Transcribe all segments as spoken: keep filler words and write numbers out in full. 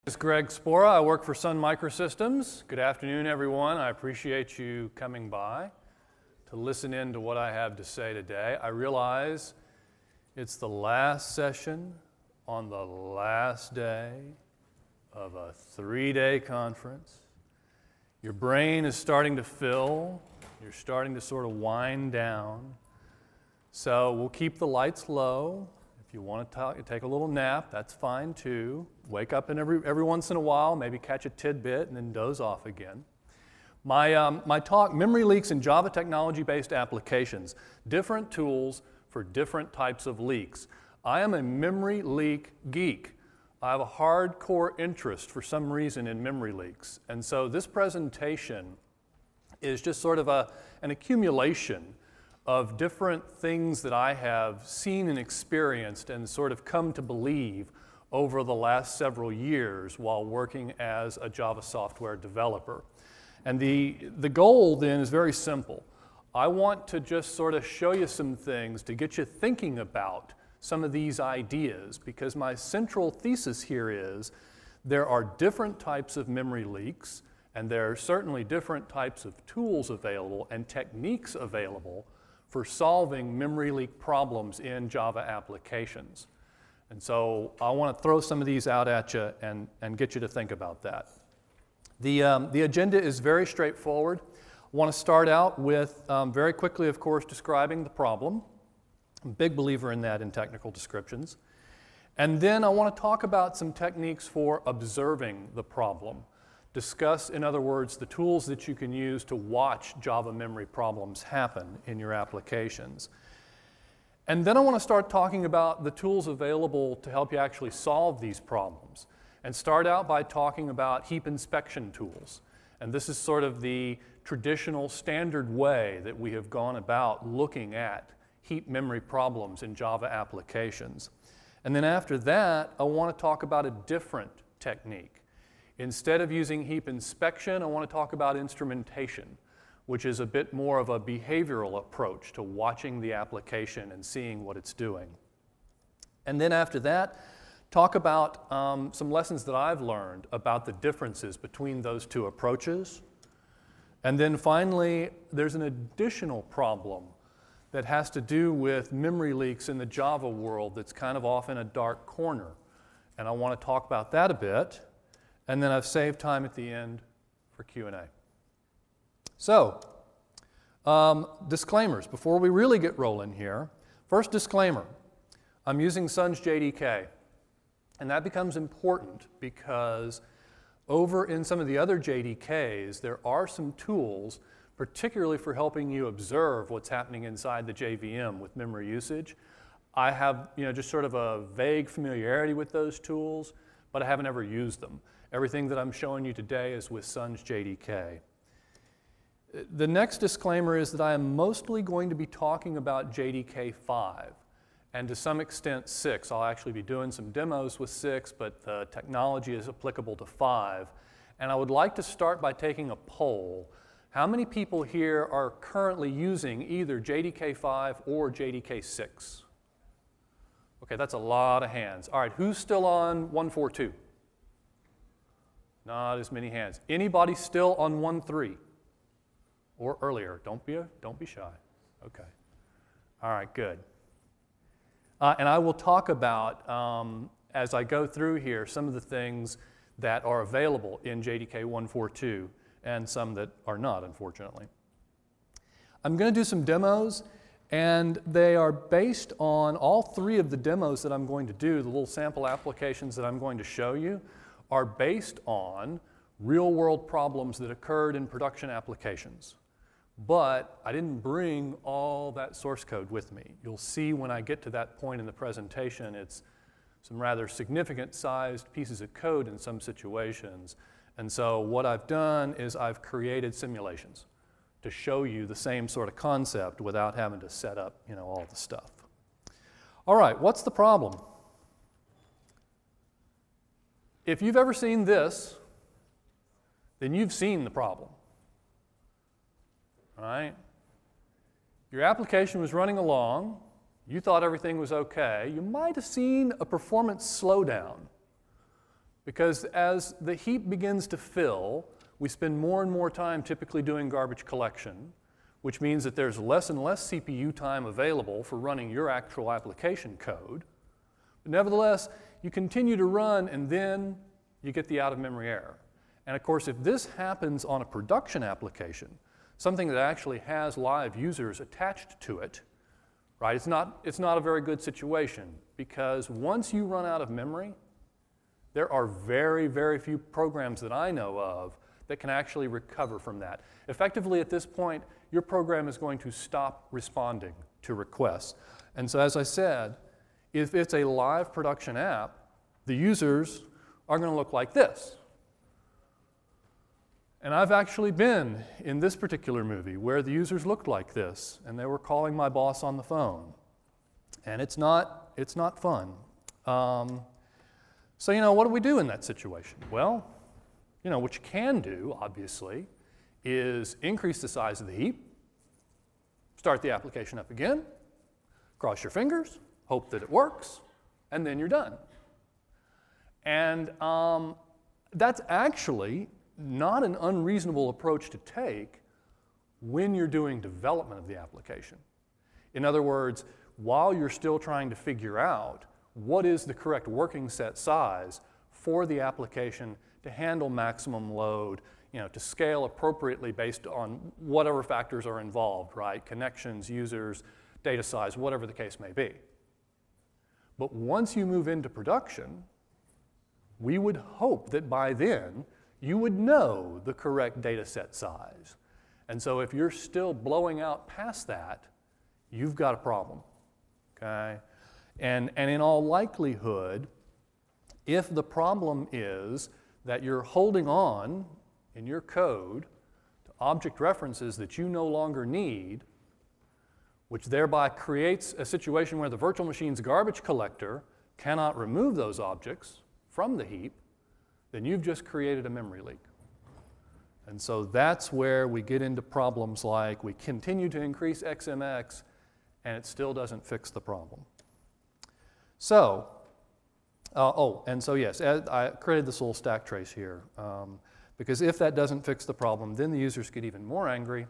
This is Greg Spora. I work for Sun Microsystems. Good afternoon, everyone. I appreciate you coming by to listen in to what I have to say today. I realize it's the last session on the last day of a three-day conference. Your brain is starting to fill. You're starting to sort of wind down. So we'll keep the lights low. If you want to talk, take a little nap, that's fine too. Wake up in every, every once in a while, maybe catch a tidbit, and then doze off again. My, um, my talk, Memory Leaks in Java Technology-Based Applications, different tools for different types of leaks. I am a memory leak geek. I have a hardcore interest for some reason in memory leaks. And so this presentation is just sort of a, an accumulation of different things that I have seen and experienced and sort of come to believe over the last several years while working as a Java software developer. And the, the goal then is very simple. I want to just sort of show you some things to get you thinking about some of these ideas, because my central thesis here is there are different types of memory leaks, and there are certainly different types of tools available and techniques available for solving memory leak problems in Java applications. And so I want to throw some of these out at you and, and get you to think about that. The, um, the agenda is very straightforward. I want to start out with um, very quickly, of course, describing the problem. I'm a big believer in that in technical descriptions. And then I want to talk about some techniques for observing the problem. Discuss, in other words, the tools that you can use to watch Java memory problems happen in your applications. And then I want to start talking about the tools available to help you actually solve these problems. And start out by talking about heap inspection tools. And this is sort of the traditional standard way that we have gone about looking at heap memory problems in Java applications. And then after that, I want to talk about a different technique. Instead of using heap inspection, I want to talk about instrumentation, which is a bit more of a behavioral approach to watching the application and seeing what it's doing. And then after that, talk about um, some lessons that I've learned about the differences between those two approaches. And then finally, there's an additional problem that has to do with memory leaks in the Java world that's kind of off in a dark corner. And I want to talk about that a bit. And then I've saved time at the end for Q and A. So, um, disclaimers. Before we really get rolling here, first disclaimer. I'm using Sun's J D K. And that becomes important because over in some of the other J D Ks, there are some tools, particularly for helping you observe what's happening inside the J V M with memory usage. I have, you know, just sort of a vague familiarity with those tools, but I haven't ever used them. Everything that I'm showing you today is with Sun's J D K. The next disclaimer is that I am mostly going to be talking about J D K five, and to some extent six. I'll actually be doing some demos with six, but the technology is applicable to five. And I would like to start by taking a poll. How many people here are currently using either J D K five or J D K six? Okay, that's a lot of hands. All right, who's still on one forty-two? Not as many hands. Anybody still on one three or earlier? Don't be, a, don't be shy. Okay. All right, good. Uh, and I will talk about, um, as I go through here, some of the things that are available in J D K one forty-two and some that are not, unfortunately. I'm going to do some demos, and they are based on all three of the demos that I'm going to do, the little sample applications that I'm going to show you, are based on real-world problems that occurred in production applications. But I didn't bring all that source code with me. You'll see when I get to that point in the presentation, it's some rather significant sized pieces of code in some situations. And so what I've done is I've created simulations to show you the same sort of concept without having to set up, you know, all the stuff. All right, what's the problem? If you've ever seen this, then you've seen the problem. All right? Your application was running along. You thought everything was okay. You might have seen a performance slowdown. Because as the heap begins to fill, we spend more and more time typically doing garbage collection, which means that there's less and less C P U time available for running your actual application code. But nevertheless, you continue to run, and then you get the out-of-memory error. And of course, if this happens on a production application, something that actually has live users attached to it, right, it's not, it's not a very good situation, because once you run out of memory, there are very, very few programs that I know of that can actually recover from that. Effectively, at this point, your program is going to stop responding to requests. And so, as I said, if it's a live production app, the users are going to look like this. And I've actually been in this particular movie where the users looked like this, and they were calling my boss on the phone. And it's not, it's not fun. Um, so, you know, what do we do in that situation? Well, you know, what you can do, obviously, is increase the size of the heap, start the application up again, cross your fingers, hope that it works, and then you're done. And um, that's actually not an unreasonable approach to take when you're doing development of the application. In other words, while you're still trying to figure out what is the correct working set size for the application to handle maximum load, you know, to scale appropriately based on whatever factors are involved, right? Connections, users, data size, whatever the case may be. But once you move into production, we would hope that by then you would know the correct data set size. And so if you're still blowing out past that, you've got a problem, okay? And, and in all likelihood, if the problem is that you're holding on in your code to object references that you no longer need, which thereby creates a situation where the virtual machine's garbage collector cannot remove those objects from the heap, then you've just created a memory leak. And so that's where we get into problems like we continue to increase X M X and it still doesn't fix the problem. So, uh, oh, and so yes, I created this little stack trace here um, because if that doesn't fix the problem, then the users get even more angry,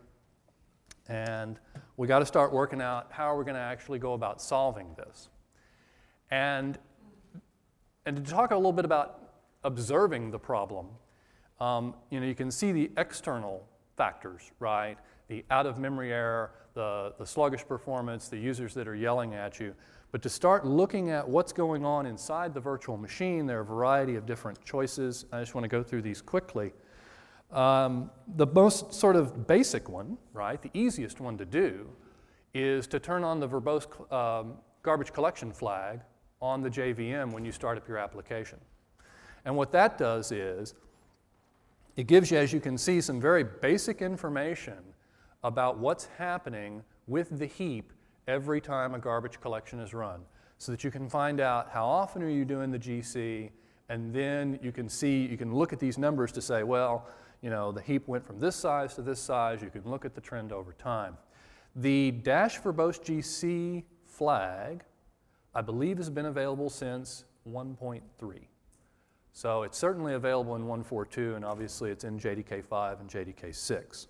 and we got to start working out how are we going to actually go about solving this. And, and to talk a little bit about observing the problem, um, you know, you can see the external factors, right? The out-of-memory error, the, the sluggish performance, the users that are yelling at you. But to start looking at what's going on inside the virtual machine, there are a variety of different choices. I just want to go through these quickly. Um, the most sort of basic one, right, the easiest one to do, is to turn on the verbose um, garbage collection flag on the J V M when you start up your application. And what that does is it gives you, as you can see, some very basic information about what's happening with the heap every time a garbage collection is run, so that you can find out how often are you doing the G C, and then you can see, you can look at these numbers to say, well, you know, the heap went from this size to this size. You can look at the trend over time. The dash verbose G C flag, I believe, has been available since one point three. So it's certainly available in one point four point two, and obviously it's in J D K five and J D K six.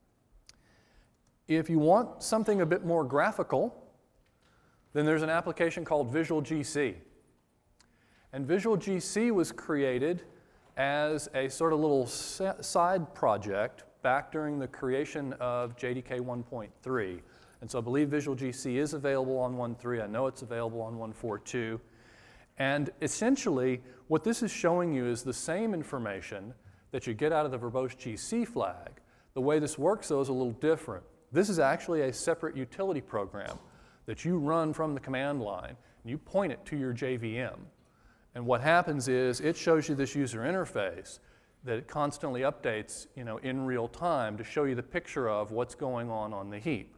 If you want something a bit more graphical, then there's an application called Visual G C. And Visual G C was created as a sort of little side project back during the creation of J D K one point three. And so I believe Visual G C is available on one point three. I know it's available on one point four point two. And essentially, what this is showing you is the same information that you get out of the verbose G C flag. The way this works, though, is a little different. This is actually a separate utility program that you run from the command line, and you point it to your J V M. And what happens is it shows you this user interface that it constantly updates, you know, in real time to show you the picture of what's going on on the heap.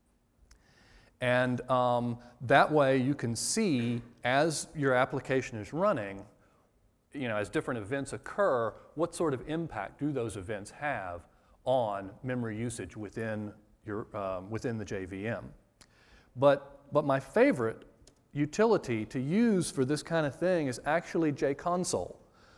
And um, that way you can see, as your application is running, you know, as different events occur, what sort of impact do those events have on memory usage within, your, um, within the J V M. But, but my favorite utility to use for this kind of thing is actually JConsole.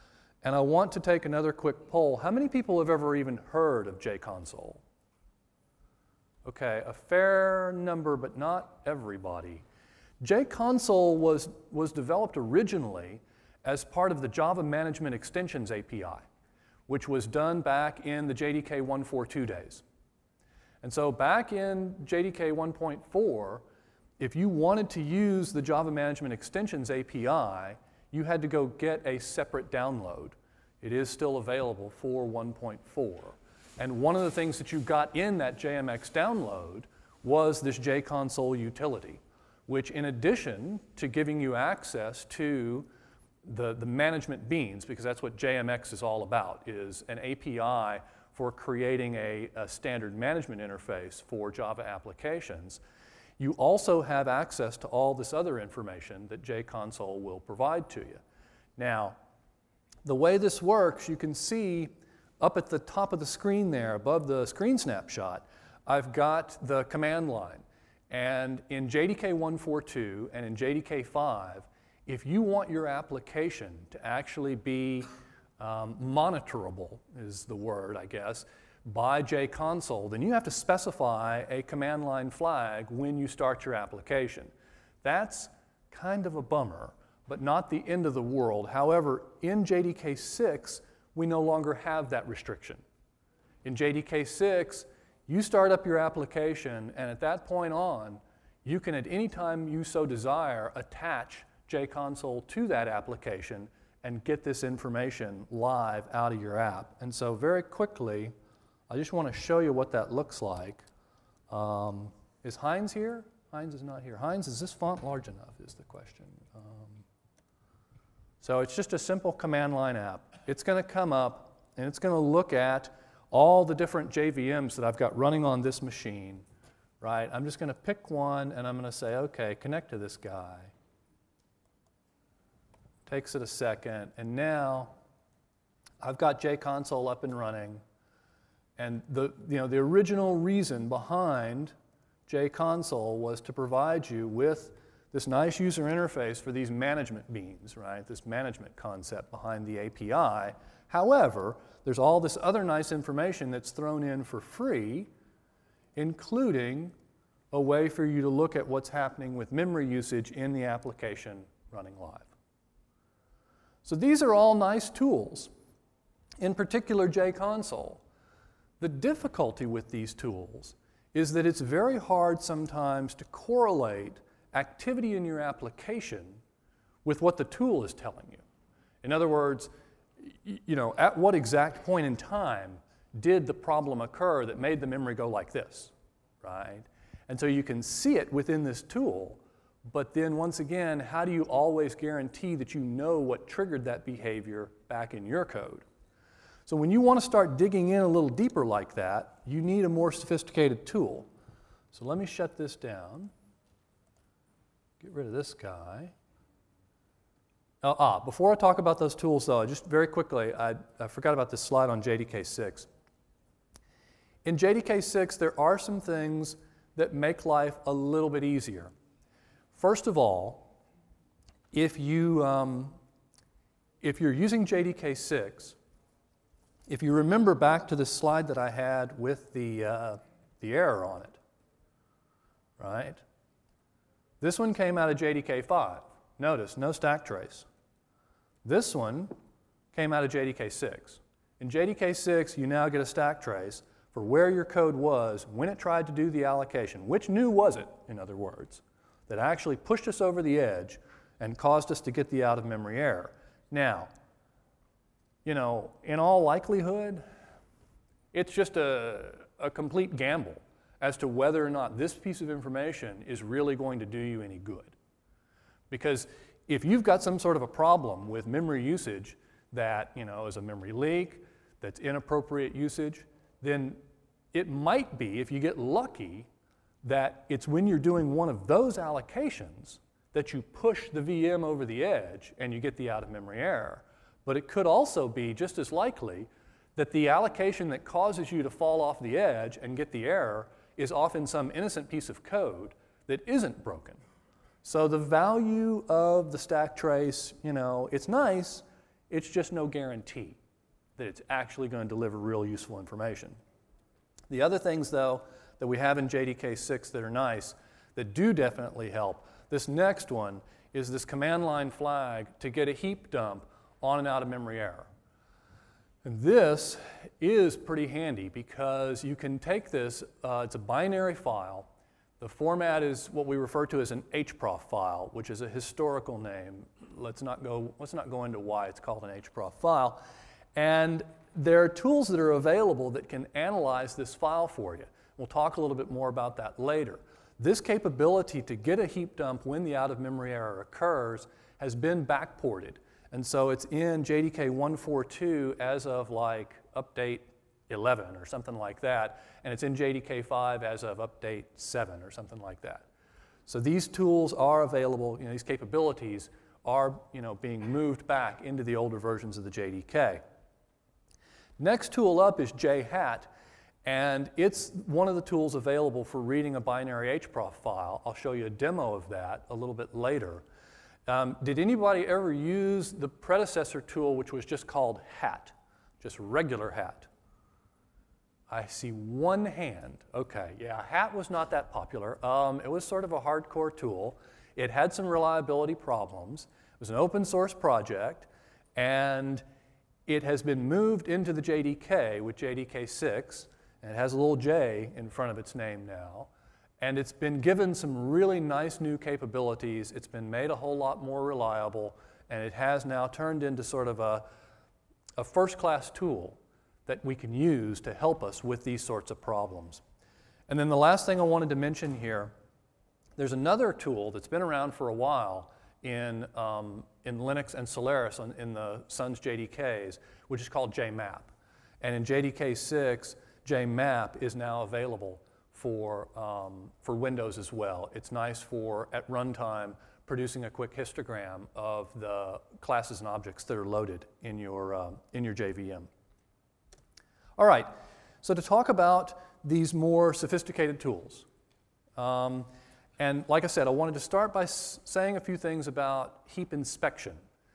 And I want to take another quick poll. How many people have ever even heard of JConsole? Okay, a fair number, but not everybody. JConsole was, was developed originally as part of the Java Management Extensions A P I, which was done back in the J D K one point forty-two days. And so back in J D K one point four, if you wanted to use the Java Management Extensions A P I, you had to go get a separate download. It is still available for one point four. And one of the things that you got in that J M X download was this JConsole utility, which in addition to giving you access to the, the management beans, because that's what J M X is all about, is an A P I for creating a, a standard management interface for Java applications, you also have access to all this other information that JConsole will provide to you. Now, the way this works, you can see up at the top of the screen there, above the screen snapshot, I've got the command line. And in J D K one forty-two and in J D K five, if you want your application to actually be um, monitorable, is the word, I guess, by JConsole, then you have to specify a command line flag when you start your application. That's kind of a bummer, but not the end of the world. However, in J D K six, we no longer have that restriction. In J D K six, you start up your application, and at that point on, you can, at any time you so desire, attach JConsole to that application and get this information live out of your app. And so very quickly, I just want to show you what that looks like. Um, is Heinz here? Heinz is not here. Heinz, is this font large enough is the question. Um, so it's just a simple command line app. It's going to come up, and it's going to look at all the different J V Ms that I've got running on this machine, right? I'm just going to pick one, and I'm going to say, okay, connect to this guy. Takes it a second, and now I've got JConsole up and running. And the, you know, the original reason behind JConsole was to provide you with this nice user interface for these management beans, right? This management concept behind the A P I. However, there's all this other nice information that's thrown in for free, including a way for you to look at what's happening with memory usage in the application running live. So these are all nice tools, in particular JConsole. The difficulty with these tools is that it's very hard sometimes to correlate activity in your application with what the tool is telling you. In other words, you know, at what exact point in time did the problem occur that made the memory go like this, right? And so you can see it within this tool, but then once again, how do you always guarantee that you know what triggered that behavior back in your code? So when you want to start digging in a little deeper like that, you need a more sophisticated tool. So let me shut this down. Get rid of this guy. Uh, ah, before I talk about those tools, though, just very quickly, I, I forgot about this slide on J D K six. In J D K six, there are some things that make life a little bit easier. First of all, if, you, um, if you're using J D K six, if you remember back to the slide that I had with the, uh, the error on it, right? This one came out of J D K five. Notice, no stack trace. This one came out of J D K six. In J D K six, you now get a stack trace for where your code was when it tried to do the allocation. Which new was it, in other words, that actually pushed us over the edge and caused us to get the out-of-memory error? Now, you know, in all likelihood, it's just a, a complete gamble as to whether or not this piece of information is really going to do you any good. Because if you've got some sort of a problem with memory usage that, you know, is a memory leak, that's inappropriate usage, then it might be, if you get lucky, that it's when you're doing one of those allocations that you push the V M over the edge and you get the out-of-memory error. But it could also be just as likely that the allocation that causes you to fall off the edge and get the error is often some innocent piece of code that isn't broken. So the value of the stack trace, you know, it's nice It's just no guarantee that it's actually going to deliver real useful information. The other things, though, that we have in J D K six that are nice, that do definitely help, this next one is this command line flag to get a heap dump on and out of memory error. And this is pretty handy because you can take this, uh, it's a binary file. The format is what we refer to as an H prof file, which is a historical name. Let's not go, let's not go into why it's called an H prof file. And there are tools that are available that can analyze this file for you. We'll talk a little bit more about that later. This capability to get a heap dump when the out-of-memory error occurs has been backported. And so it's in J D K one forty-two as of like update eleven or something like that. And it's in J D K five as of update seven or something like that. So these tools are available, you know, these capabilities are, you know, being moved back into the older versions of the J D K. Next tool up is J hat, and it's one of the tools available for reading a binary H prof file. I'll show you a demo of that a little bit later. Um, did anybody ever use the predecessor tool, which was just called hat, just regular hat? I see one hand. Okay, yeah, hat was not that popular. Um, it was sort of a hardcore tool. It had some reliability problems. It was an open source project, and it has been moved into the J D K with J D K six, and it has a little J in front of its name now. And it's been given some really nice new capabilities. It's been made a whole lot more reliable, and it has now turned into sort of a, a first-class tool that we can use to help us with these sorts of problems. And then the last thing I wanted to mention here, there's another tool that's been around for a while in, um, in Linux and Solaris on, in the Sun's J D Ks, which is called J map. And in J D K six, J map is now available for, um, for Windows as well. It's nice for, at runtime, producing a quick histogram of the classes and objects that are loaded in your, uh, in your J V M. All right, so to talk about these more sophisticated tools, um, and like I said, I wanted to start by s saying a few things about heap inspection.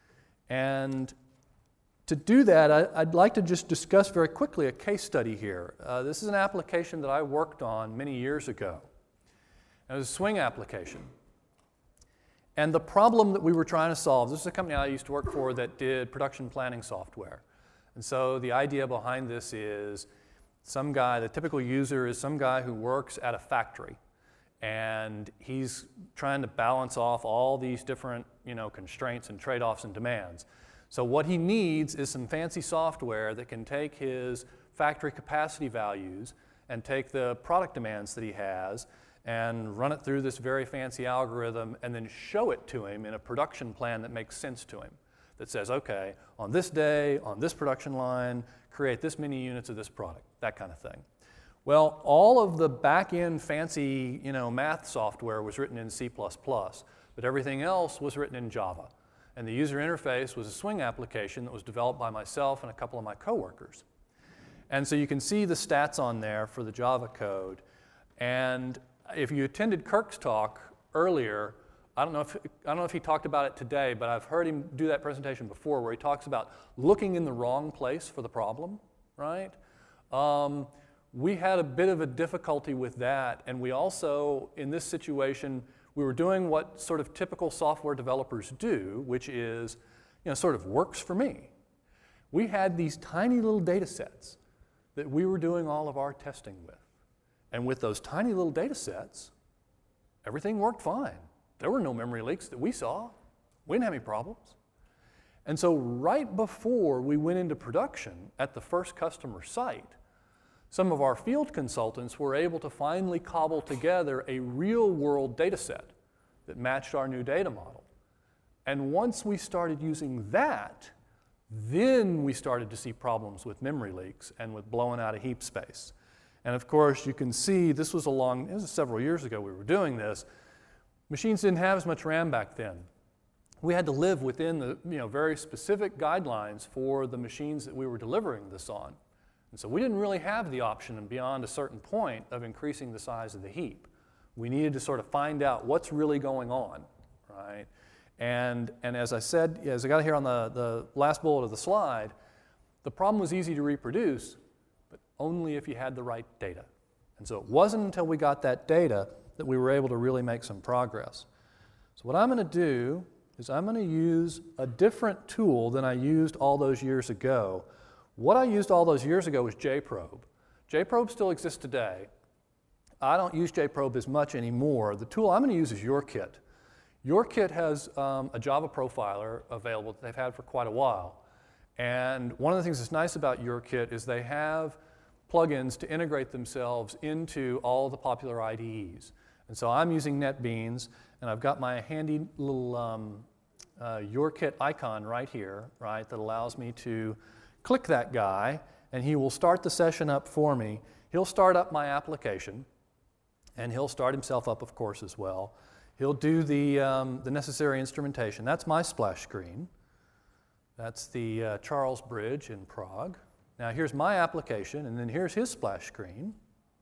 And to do that, I, I'd like to just discuss very quickly a case study here. Uh, this is an application that I worked on many years ago. It was a swing application. And the problem that we were trying to solve, this is a company I used to work for that did production planning software. And so the idea behind this is some guy, the typical user is some guy who works at a factory. And he's trying to balance off all these different, you know, constraints and trade-offs and demands. So what he needs is some fancy software that can take his factory capacity values and take the product demands that he has and run it through this very fancy algorithm and then show it to him in a production plan that makes sense to him. That says, okay, on this day, on this production line, create this many units of this product, that kind of thing. Well, all of the back-end fancy, you know, math software was written in C plus plus, but everything else was written in Java. And the user interface was a swing application that was developed by myself and a couple of my coworkers. And so you can see the stats on there for the Java code. And if you attended Kirk's talk earlier, I don't know if, I don't know if he talked about it today, but I've heard him do that presentation before where he talks about looking in the wrong place for the problem, right? Um, we had a bit of a difficulty with that, and we also, in this situation, we were doing what sort of typical software developers do, which is, you know, sort of works for me. We had these tiny little data sets that we were doing all of our testing with. And with those tiny little data sets, everything worked fine. There were no memory leaks that we saw. We didn't have any problems. And so right before we went into production at the first customer site, some of our field consultants were able to finally cobble together a real-world data set that matched our new data model. And once we started using that, then we started to see problems with memory leaks and with blowing out of heap space. And of course, you can see this was a long, this was several years ago we were doing this. Machines didn't have as much RAM back then. We had to live within the, you know, very specific guidelines for the machines that we were delivering this on. And so we didn't really have the option beyond a certain point of increasing the size of the heap. We needed to sort of find out what's really going on, right? And, and as I said, as I got here on the, the last bullet of the slide, the problem was easy to reproduce, but only if you had the right data. And so it wasn't until we got that data that we were able to really make some progress. So what I'm going to do is I'm going to use a different tool than I used all those years ago. What I used all those years ago was JProbe. JProbe still exists today. I don't use JProbe as much anymore. The tool I'm going to use is YourKit. YourKit has um, a Java profiler available that they've had for quite a while. And one of the things that's nice about YourKit is they have plugins to integrate themselves into all of the popular I D Es. And so I'm using NetBeans, and I've got my handy little um, uh, YourKit icon right here, right, that allows me to click that guy, and he will start the session up for me. He'll start up my application, and he'll start himself up, of course, as well. He'll do the, um, the necessary instrumentation. That's my splash screen. That's the uh, Charles Bridge in Prague. Now here's my application, and then here's his splash screen.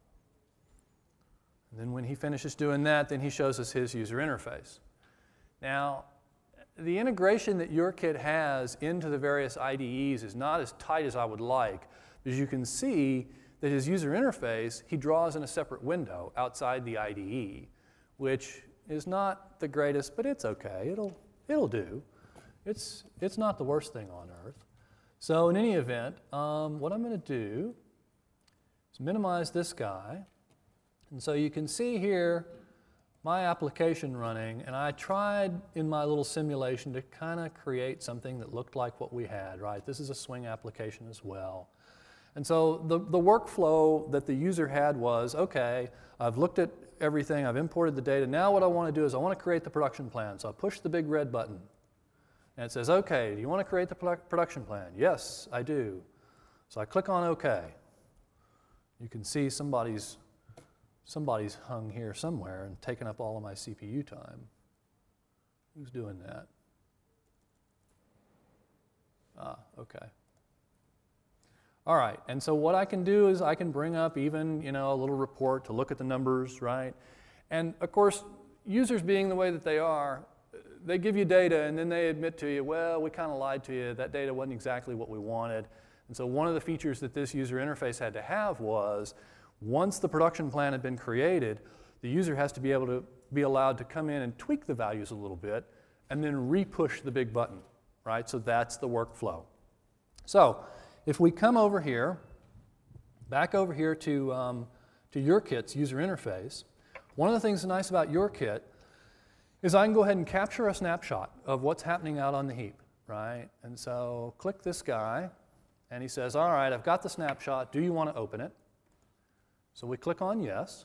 And then when he finishes doing that, then he shows us his user interface. Now, the integration that YourKit has into the various I D Es is not as tight as I would like, because you can see that his user interface, he draws in a separate window outside the I D E, which is not the greatest, but it's okay. It'll, it'll do. It's, it's not the worst thing on earth. So in any event, um, what I'm going to do is minimize this guy. And so you can see here my application running, and I tried in my little simulation to kind of create something that looked like what we had, right? This is a Swing application as well. And so the, the workflow that the user had was, okay, I've looked at everything, I've imported the data. Now what I want to do is I want to create the production plan. So I push the big red button. And it says, okay, do you want to create the production plan? Yes, I do. So I click on OK. You can see somebody's, somebody's hung here somewhere and taken up all of my C P U time. Who's doing that? Ah, okay. All right, and so what I can do is I can bring up even, you know, a little report to look at the numbers, right? And of course, users being the way that they are, they give you data and then they admit to you, well, we kind of lied to you. That data wasn't exactly what we wanted. And so one of the features that this user interface had to have was, once the production plan had been created, the user has to be able to be allowed to come in and tweak the values a little bit and then re-push the big button, right? So that's the workflow. So if we come over here, back over here to, um, to YourKit's user interface, one of the things that's nice about YourKit is I can go ahead and capture a snapshot of what's happening out on the heap, right? And so click this guy, and he says, all right, I've got the snapshot. Do you want to open it? So we click on yes.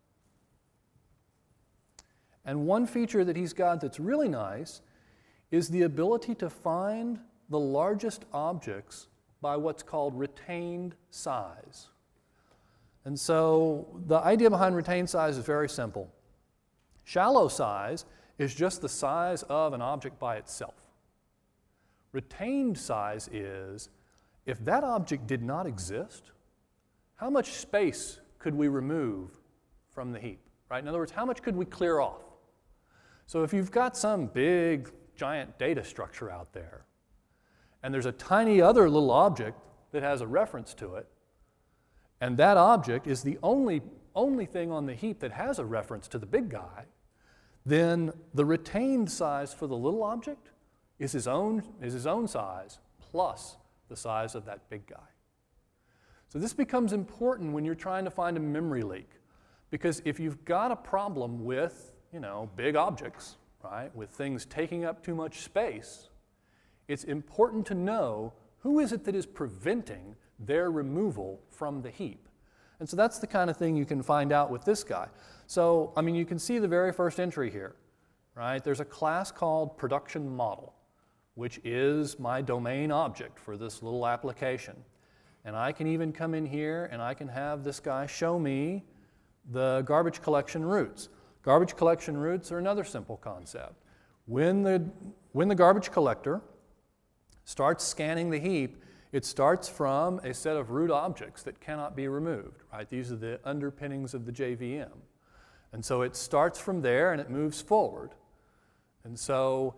And one feature that he's got that's really nice is the ability to find the largest objects by what's called retained size. And so the idea behind retained size is very simple. Shallow size is just the size of an object by itself. Retained size is, if that object did not exist, how much space could we remove from the heap, right? In other words, how much could we clear off? So if you've got some big, giant data structure out there, and there's a tiny other little object that has a reference to it, and that object is the only, only thing on the heap that has a reference to the big guy, then the retained size for the little object is his own, is his own size plus the size of that big guy. So this becomes important when you're trying to find a memory leak, because if you've got a problem with, you know, big objects, right, with things taking up too much space, it's important to know who is it that is preventing their removal from the heap. And so that's the kind of thing you can find out with this guy. So, I mean, you can see the very first entry here, right? There's a class called production model, which is my domain object for this little application. And I can even come in here and I can have this guy show me the garbage collection routes. Garbage collection routes are another simple concept. When the, when the garbage collector starts scanning the heap, it starts from a set of root objects that cannot be removed, right? These are the underpinnings of the J V M. And so it starts from there and it moves forward. And so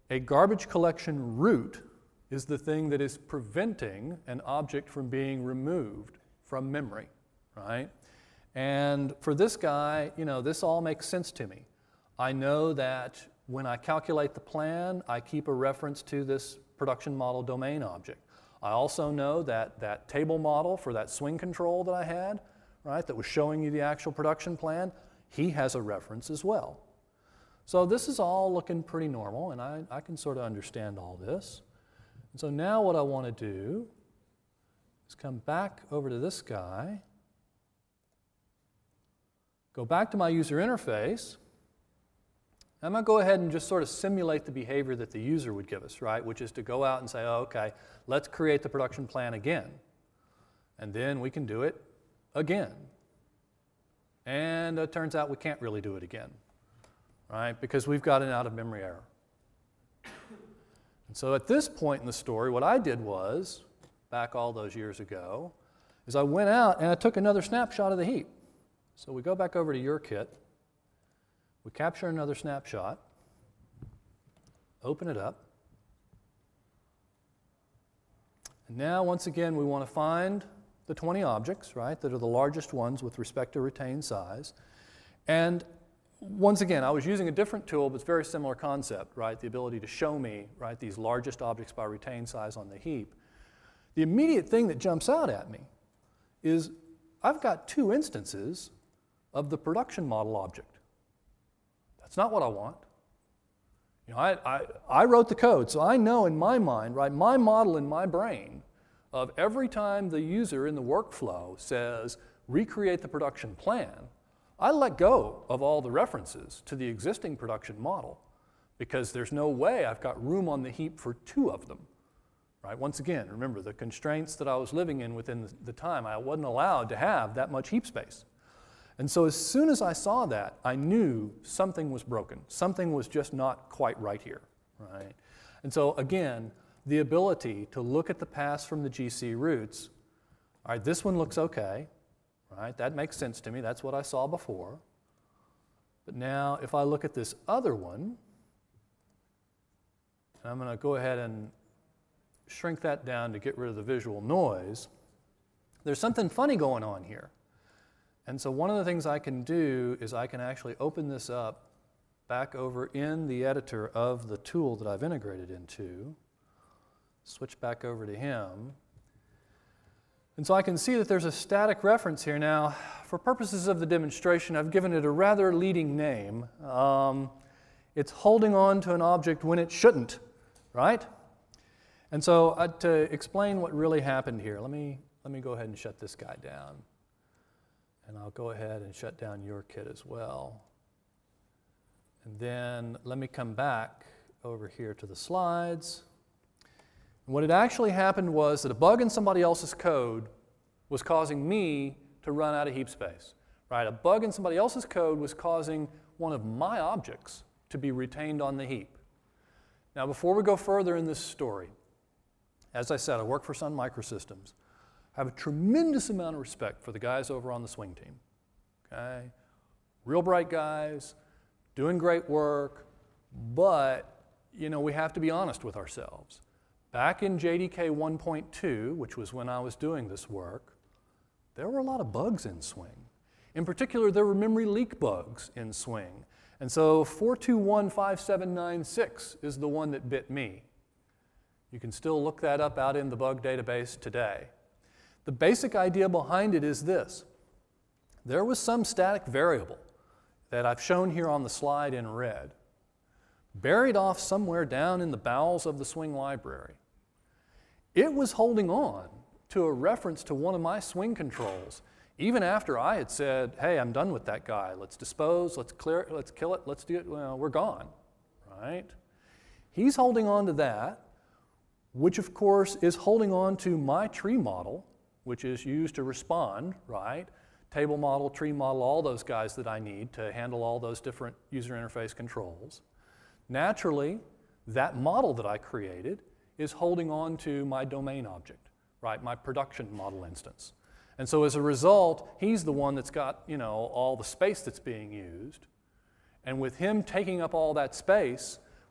a garbage collection route is the thing that is preventing an object from being removed from memory, right? And for this guy, you know, this all makes sense to me. I know that when I calculate the plan, I keep a reference to this production model domain object. I also know that that table model for that swing control that I had, right, that was showing you the actual production plan, he has a reference as well. So this is all looking pretty normal, and I, I can sort of understand all this. And so now what I want to do is come back over to this guy, go back to my user interface. I'm going to go ahead and just sort of simulate the behavior that the user would give us, right, which is to go out and say, oh, okay, let's create the production plan again. And then we can do it again. And it turns out we can't really do it again, right, because we've got an out-of-memory error. And so at this point in the story, what I did was, back all those years ago, is I went out and I took another snapshot of the heap. So we go back over to UrKit. We capture another snapshot, open it up, and now once again we want to find the twenty objects, right, that are the largest ones with respect to retained size. And once again, I was using a different tool, but it's a very similar concept, right, the ability to show me, right, these largest objects by retained size on the heap. The immediate thing that jumps out at me is I've got two instances of the production model object. That's not what I want. You know, I, I, I wrote the code, so I know in my mind, right, my model in my brain of every time the user in the workflow says, recreate the production plan, I let go of all the references to the existing production model because there's no way I've got room on the heap for two of them. Right? Once again, remember the constraints that I was living in within the, the time, I wasn't allowed to have that much heap space. And so as soon as I saw that, I knew something was broken. Something was just not quite right here, right? And so again, the ability to look at the paths from the G C roots, all right, this one looks okay, right? That makes sense to me. That's what I saw before. But now if I look at this other one, and I'm going to go ahead and shrink that down to get rid of the visual noise, there's something funny going on here. And so one of the things I can do is I can actually open this up back over in the editor of the tool that I've integrated into, switch back over to him. And so I can see that there's a static reference here. Now, for purposes of the demonstration, I've given it a rather leading name. Um, it's holding on to an object when it shouldn't, right? And so uh, to explain what really happened here, let me, let me go ahead and shut this guy down. And I'll go ahead and shut down UrKit as well. And then let me come back over here to the slides. And what had actually happened was that a bug in somebody else's code was causing me to run out of heap space. Right? A bug in somebody else's code was causing one of my objects to be retained on the heap. Now, before we go further in this story, as I said, I work for Sun Microsystems. I have a tremendous amount of respect for the guys over on the swing team. Okay? Real bright guys, doing great work, but you know, we have to be honest with ourselves. Back in J D K one point two, which was when I was doing this work, there were a lot of bugs in Swing. In particular, there were memory leak bugs in Swing. And so four two one five seven nine six is the one that bit me. You can still look that up out in the bug database today. The basic idea behind it is this. There was some static variable that I've shown here on the slide in red, buried off somewhere down in the bowels of the Swing library. It was holding on to a reference to one of my Swing controls, even after I had said, hey, I'm done with that guy. Let's dispose, let's clear it, let's kill it, let's do it, well, we're gone, right? He's holding on to that, which of course is holding on to my tree model, which is used to respond, right? Table model, tree model, all those guys that I need to handle all those different user interface controls. Naturally, that model that I created is holding on to my domain object, right? My production model instance. And so as a result, he's the one that's got, you know, all the space that's being used. And with him taking up all that space,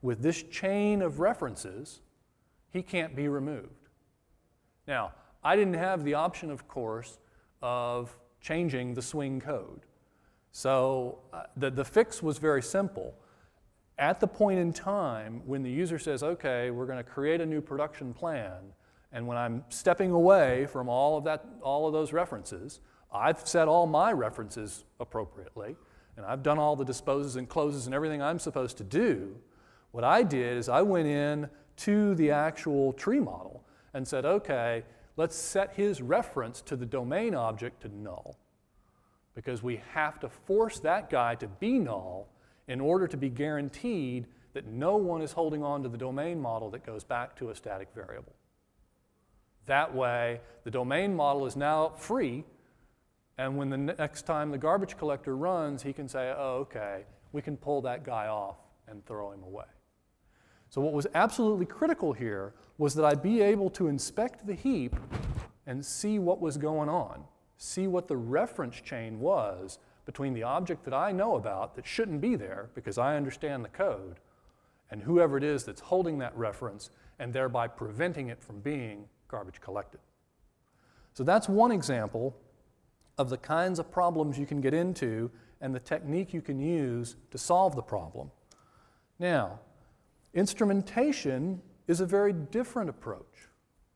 with this chain of references, he can't be removed. Now, I didn't have the option, of course, of changing the swing code. So uh, the, the fix was very simple. At the point in time when the user says, okay, we're going to create a new production plan, and when I'm stepping away from all of that, all of those references, I've set all my references appropriately, and I've done all the disposes and closes and everything I'm supposed to do. What I did is I went in to the actual tree model and said, okay, let's set his reference to the domain object to null, because we have to force that guy to be null in order to be guaranteed that no one is holding on to the domain model that goes back to a static variable. That way, the domain model is now free, and when the next time the garbage collector runs, he can say, oh, okay, we can pull that guy off and throw him away. So what was absolutely critical here was that I be able to inspect the heap and see what was going on, see what the reference chain was between the object that I know about that shouldn't be there because I understand the code, and whoever it is that's holding that reference and thereby preventing it from being garbage collected. So that's one example of the kinds of problems you can get into and the technique you can use to solve the problem. Now, instrumentation is a very different approach.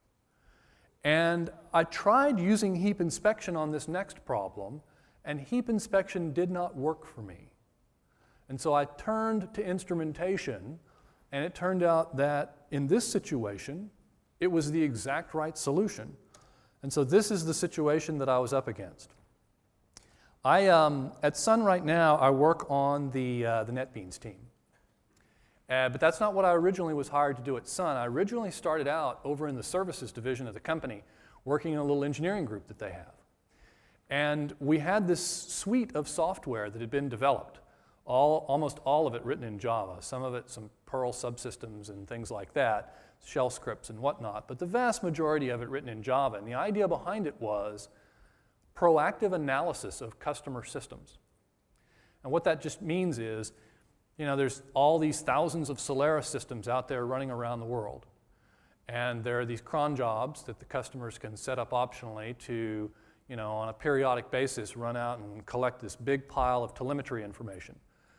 And I tried using heap inspection on this next problem, and heap inspection did not work for me. And so I turned to instrumentation, and it turned out that in this situation, it was the exact right solution. And so this is the situation that I was up against. I, um, at Sun right now, I work on the, uh, the NetBeans team. Uh, but that's not what I originally was hired to do at Sun. I originally started out over in the services division of the company, working in a little engineering group that they have. And we had this suite of software that had been developed, all, almost all of it written in Java, some of it some Perl subsystems and things like that, shell scripts and whatnot, but the vast majority of it written in Java. And the idea behind it was proactive analysis of customer systems. And what that just means is, you know, there's all these thousands of Solaris systems out there running around the world. And there are these cron jobs that the customers can set up optionally to, you know, on a periodic basis, run out and collect this big pile of telemetry information.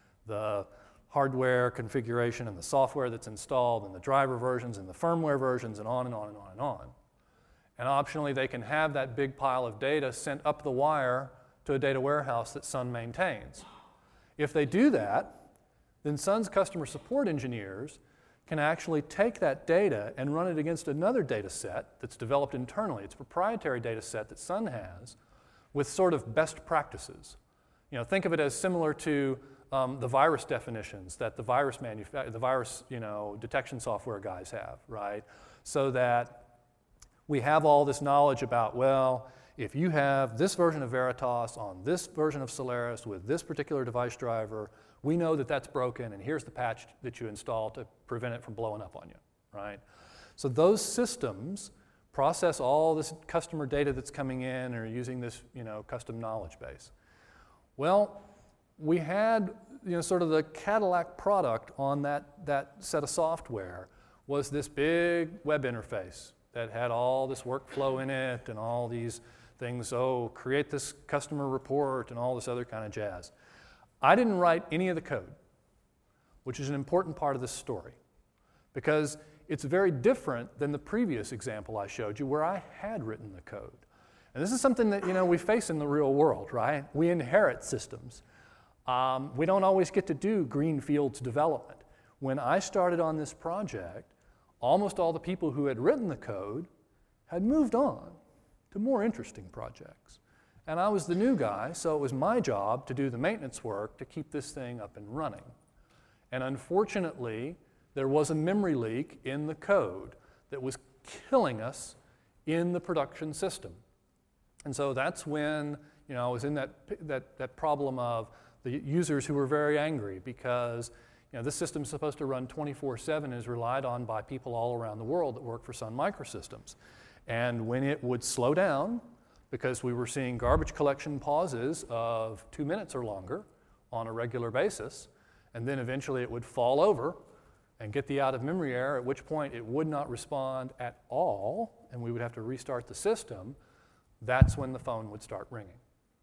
The hardware configuration and the software that's installed and the driver versions and the firmware versions and on and on and on and on. And optionally, they can have that big pile of data sent up the wire to a data warehouse that Sun maintains. If they do that, then Sun's customer support engineers can actually take that data and run it against another data set that's developed internally. It's a proprietary data set that Sun has with sort of best practices. You know, think of it as similar to um, the virus definitions that the virus, manufa- the virus you know, detection software guys have, right? So that we have all this knowledge about, well, if you have this version of Veritas on this version of Solaris with this particular device driver, we know that that's broken, and here's the patch that you install to prevent it from blowing up on you, right? So those systems process all this customer data that's coming in and are using this, you know, custom knowledge base. Well, we had, you know, sort of the Cadillac product on that, that set of software was this big web interface that had all this workflow in it and all these things, oh, create this customer report and all this other kind of jazz. I didn't write any of the code, which is an important part of this story, because it's very different than the previous example I showed you where I had written the code. And this is something that, you know, we face in the real world, right? We inherit systems. Um, we don't always get to do greenfields development. When I started on this project, almost all the people who had written the code had moved on to more interesting projects. And I was the new guy, so it was my job to do the maintenance work to keep this thing up and running. And unfortunately, there was a memory leak in the code that was killing us in the production system. And so that's when, you know, I was in that, that, that problem of the users who were very angry because, you know, this system is supposed to run twenty-four seven and is relied on by people all around the world that work for Sun Microsystems. And when it would slow down, because we were seeing garbage collection pauses of two minutes or longer on a regular basis, and then eventually it would fall over, and get the out-of-memory error, at which point it would not respond at all, and we would have to restart the system, that's when the phone would start ringing.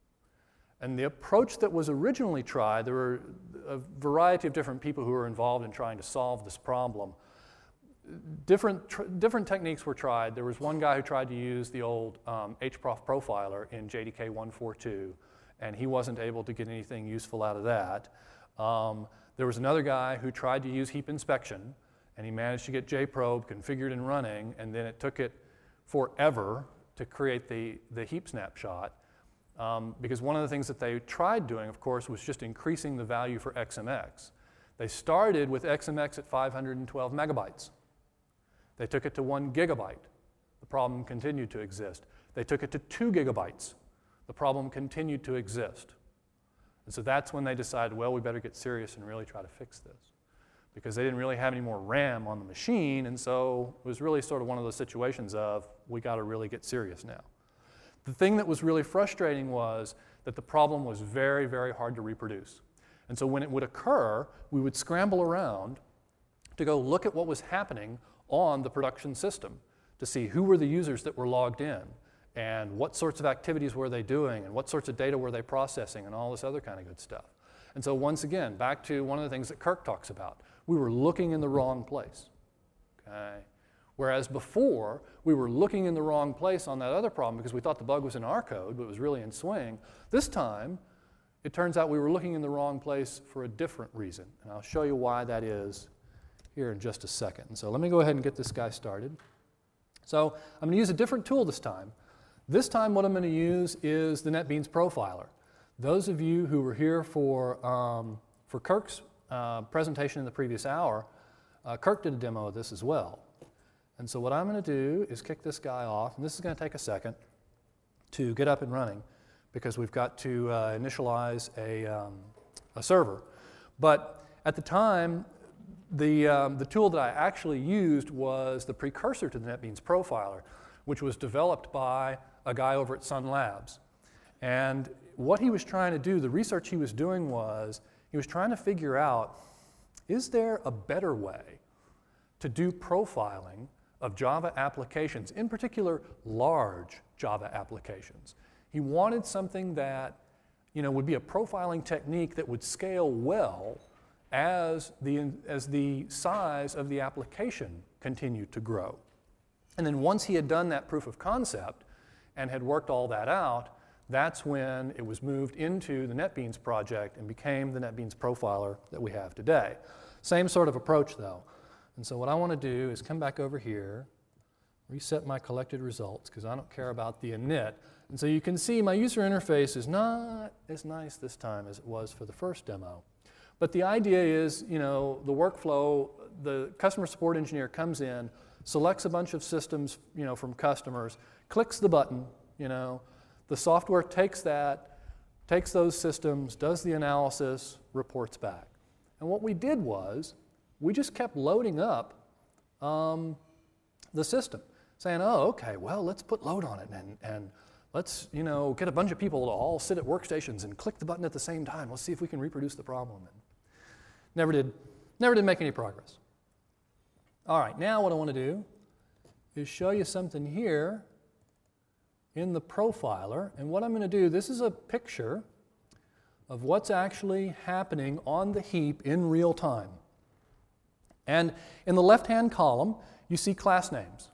And the approach that was originally tried, there were a variety of different people who were involved in trying to solve this problem. Different, tr different techniques were tried. There was one guy who tried to use the old um, H Prof profiler in J D K one forty-two, and he wasn't able to get anything useful out of that. Um, there was another guy who tried to use heap inspection, and he managed to get JProbe configured and running, and then it took it forever to create the, the heap snapshot. Um, because one of the things that they tried doing, of course, was just increasing the value for X M X. They started with X M X at five hundred twelve megabytes. They took it to one gigabyte. The problem continued to exist. They took it to two gigabytes. The problem continued to exist. And so that's when they decided, well, we better get serious and really try to fix this. Because they didn't really have any more RAM on the machine, and so it was really sort of one of those situations of, we got to really get serious now. The thing that was really frustrating was that the problem was very, very hard to reproduce. And so when it would occur, we would scramble around to go look at what was happening on the production system to see who were the users that were logged in and what sorts of activities were they doing and what sorts of data were they processing and all this other kind of good stuff. And so once again, back to one of the things that Kirk talks about, we were looking in the wrong place. Okay? Whereas before, we were looking in the wrong place on that other problem because we thought the bug was in our code, but it was really in Swing. This time, it turns out we were looking in the wrong place for a different reason. And I'll show you why that is here in just a second. And so let me go ahead and get this guy started. So I'm going to use a different tool this time. This time what I'm going to use is the NetBeans Profiler. Those of you who were here for, um, for Kirk's uh, presentation in the previous hour, uh, Kirk did a demo of this as well. And so what I'm going to do is kick this guy off, and this is going to take a second to get up and running because we've got to uh, initialize a, um, a server. But at the time, the, um, the tool that I actually used was the precursor to the NetBeans Profiler, which was developed by a guy over at Sun Labs. And what he was trying to do, the research he was doing was, he was trying to figure out, is there a better way to do profiling of Java applications, in particular large Java applications? He wanted something that, you know, would be a profiling technique that would scale well as the, as the size of the application continued to grow. And then once he had done that proof of concept and had worked all that out, that's when it was moved into the NetBeans project and became the NetBeans Profiler that we have today. Same sort of approach though. And so what I want to do is come back over here, reset my collected results, because I don't care about the init. And so you can see my user interface is not as nice this time as it was for the first demo. But the idea is, you know, the workflow, the customer support engineer comes in, selects a bunch of systems, you know, from customers, clicks the button, you know, the software takes that, takes those systems, does the analysis, reports back. And what we did was, we just kept loading up um, the system, saying, oh, okay, well, let's put load on it, and, and let's, you know, get a bunch of people to all sit at workstations and click the button at the same time. Let's see if we can reproduce the problem. And never did, never did make any progress. All right, now what I want to do is show you something here in the profiler. And what I'm going to do, this is a picture of what's actually happening on the heap in real time. And in the left-hand column, you see class names.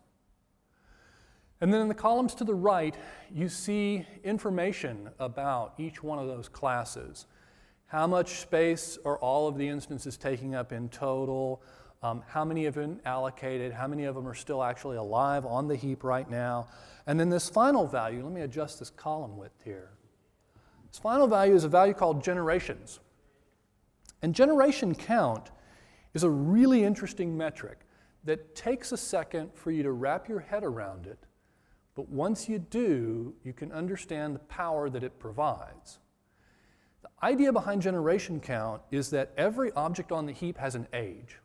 And then in the columns to the right, you see information about each one of those classes. How much space are all of the instances taking up in total? Um, how many have been allocated? How many of them are still actually alive on the heap right now? And then this final value, let me adjust this column width here. This final value is a value called generations. And generation count is a really interesting metric that takes a second for you to wrap your head around it. But once you do, you can understand the power that it provides. The idea behind generation count is that every object on the heap has an age.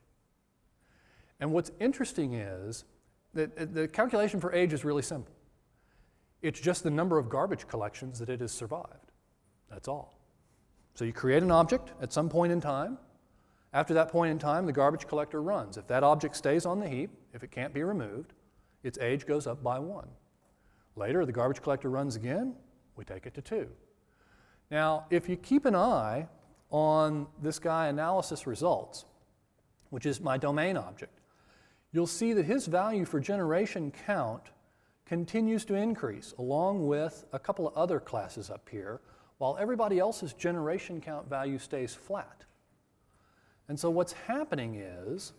And what's interesting is that the calculation for age is really simple. It's just the number of garbage collections that it has survived. That's all. So you create an object at some point in time, After that point in time, the garbage collector runs. If that object stays on the heap, if it can't be removed, its age goes up by one. Later, the garbage collector runs again, we take it to two. Now, if you keep an eye on this guy analysis results, which is my domain object, you'll see that his value for generation count continues to increase along with a couple of other classes up here, while everybody else's generation count value stays flat. And so what's happening is,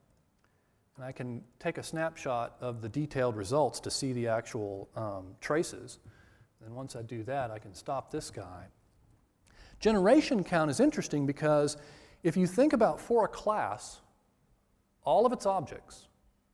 and I can take a snapshot of the detailed results to see the actual um, traces. And once I do that, I can stop this guy. Generation count is interesting because if you think about for a class, all of its objects,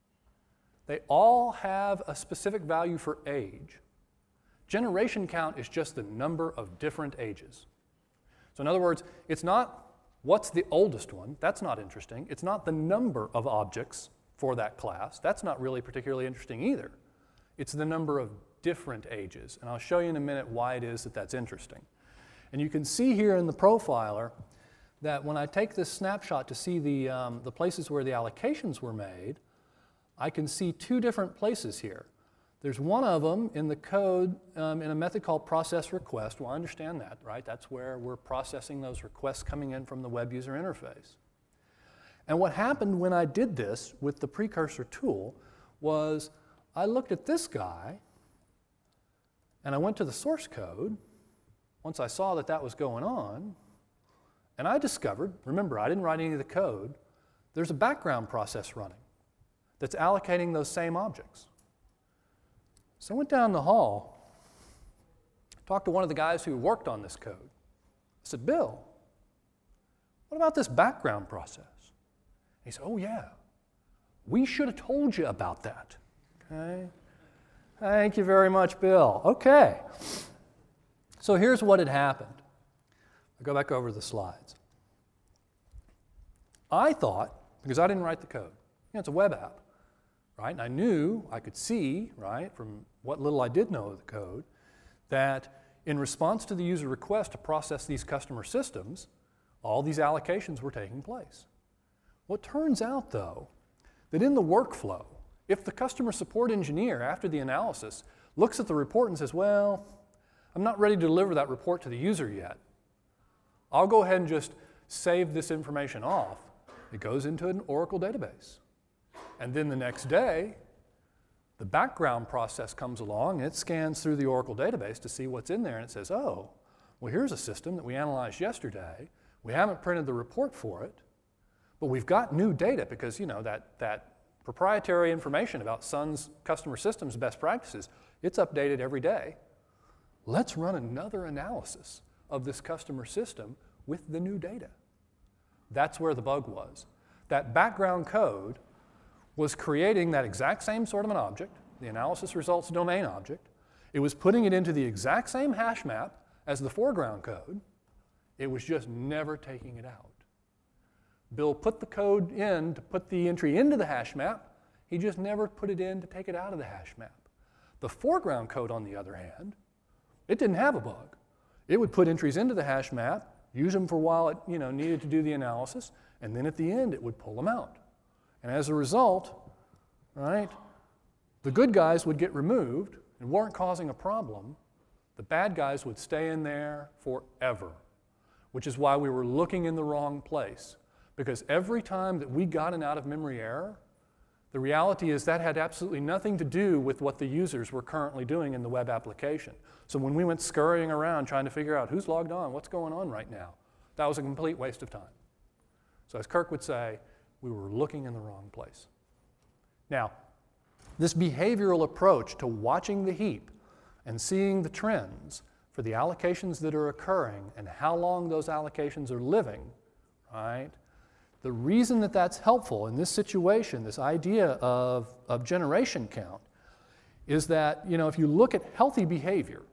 they all have a specific value for age. Generation count is just the number of different ages. So in other words, it's not what's the oldest one. That's not interesting. It's not the number of objects for that class. That's not really particularly interesting either. It's the number of different ages. And I'll show you in a minute why it is that that's interesting. And you can see here in the profiler that when I take this snapshot to see the, um, the places where the allocations were made, I can see two different places here. There's one of them in the code um, in a method called process request. Well, I understand that, right? That's where we're processing those requests coming in from the web user interface. And what happened when I did this with the precursor tool was I looked at this guy and I went to the source code once I saw that that was going on, and I discovered, remember, I didn't write any of the code, there's a background process running that's allocating those same objects. So I went down the hall, talked to one of the guys who worked on this code. I said, Bill, what about this background process? He said, oh yeah, we should have told you about that. Okay. Thank you very much, Bill. Okay. So here's what had happened. I'll go back over the slides. I thought, because I didn't write the code, you know, it's a web app, right? And I knew, I could see, right, from what little I did know of the code, that in response to the user request to process these customer systems, all these allocations were taking place. Well, it turns out, though, that in the workflow, if the customer support engineer, after the analysis, looks at the report and says, well, I'm not ready to deliver that report to the user yet, I'll go ahead and just save this information off. It goes into an Oracle database. And then the next day, the background process comes along, and it scans through the Oracle database to see what's in there, and it says, oh, well, here's a system that we analyzed yesterday. We haven't printed the report for it, but we've got new data because, you know, that, that proprietary information about Sun's customer systems best practices, it's updated every day. Let's run another analysis of this customer system with the new data. That's where the bug was. That background code was creating that exact same sort of an object, the analysis results domain object. It was putting it into the exact same hash map as the foreground code. It was just never taking it out. Bill put the code in to put the entry into the hash map. He just never put it in to take it out of the hash map. The foreground code, on the other hand, it didn't have a bug. It would put entries into the hash map, use them for while it you know, needed to do the analysis, and then at the end it would pull them out. And as a result, right, the good guys would get removed and weren't causing a problem. The bad guys would stay in there forever, which is why we were looking in the wrong place. Because every time that we got an out-of-memory error, the reality is that had absolutely nothing to do with what the users were currently doing in the web application. So when we went scurrying around trying to figure out who's logged on, what's going on right now, that was a complete waste of time. So as Kirk would say, we were looking in the wrong place. Now, this behavioral approach to watching the heap and seeing the trends for the allocations that are occurring and how long those allocations are living, right? The reason that that's helpful in this situation, this idea of, of generation count, is that, you know, if you look at healthy behavior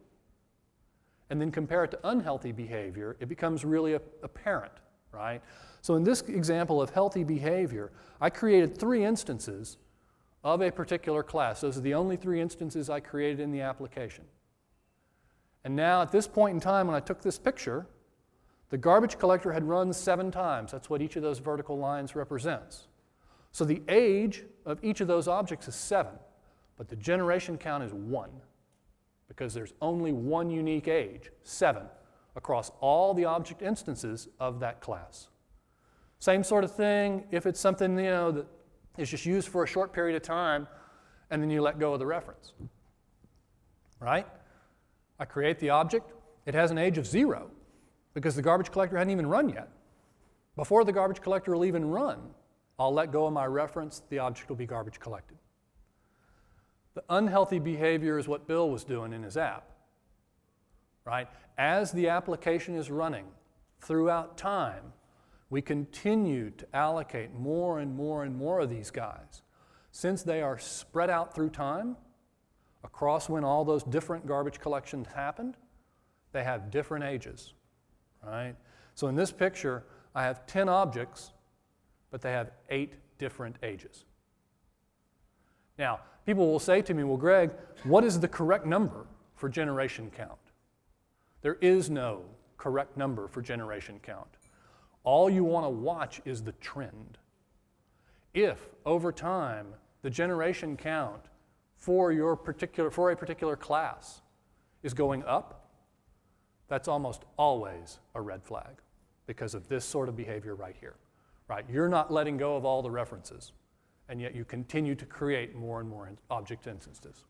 and then compare it to unhealthy behavior, it becomes really apparent, right? So in this example of healthy behavior, I created three instances of a particular class. Those are the only three instances I created in the application. And now at this point in time when I took this picture, The garbage collector had run seven times. That's what each of those vertical lines represents. So the age of each of those objects is seven, but the generation count is one, because there's only one unique age, seven, across all the object instances of that class. Same sort of thing if it's something, you know, that is just used for a short period of time, and then you let go of the reference. Right? I create the object. It has an age of zero, because the garbage collector hadn't even run yet. Before the garbage collector will even run, I'll let go of my reference, the object will be garbage collected. The unhealthy behavior is what Bill was doing in his app. Right? As the application is running throughout time, we continue to allocate more and more and more of these guys. Since they are spread out through time, across when all those different garbage collections happened, they have different ages. Right? So in this picture, I have ten objects, but they have eight different ages. Now, people will say to me, well, Greg, what is the correct number for generation count? There is no correct number for generation count. All you want to watch is the trend. If, over time, the generation count for, your particular, for a particular class is going up, that's almost always a red flag because of this sort of behavior right here. Right? You're not letting go of all the references, and yet you continue to create more and more object instances.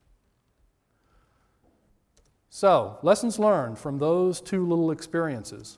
So, lessons learned from those two little experiences.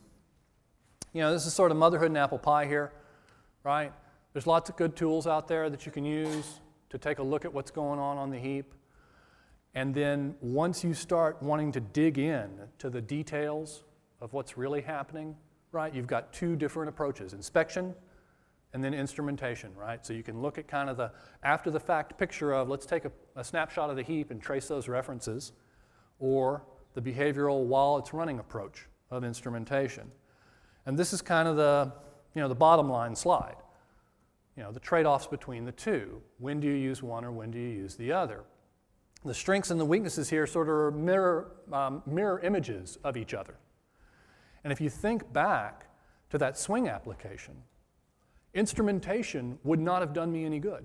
You know, this is sort of motherhood and apple pie here, right? There's lots of good tools out there that you can use to take a look at what's going on on the heap. And then once you start wanting to dig in to the details of what's really happening, right, you've got two different approaches, inspection and then instrumentation, right? So you can look at kind of the after-the-fact picture of, let's take a, a snapshot of the heap and trace those references, or the behavioral while it's running approach of instrumentation. And this is kind of the, you know, the bottom line slide. You know, the trade-offs between the two. When do you use one or when do you use the other? The strengths and the weaknesses here sort of mirror, um, mirror images of each other. And if you think back to that swing application, instrumentation would not have done me any good.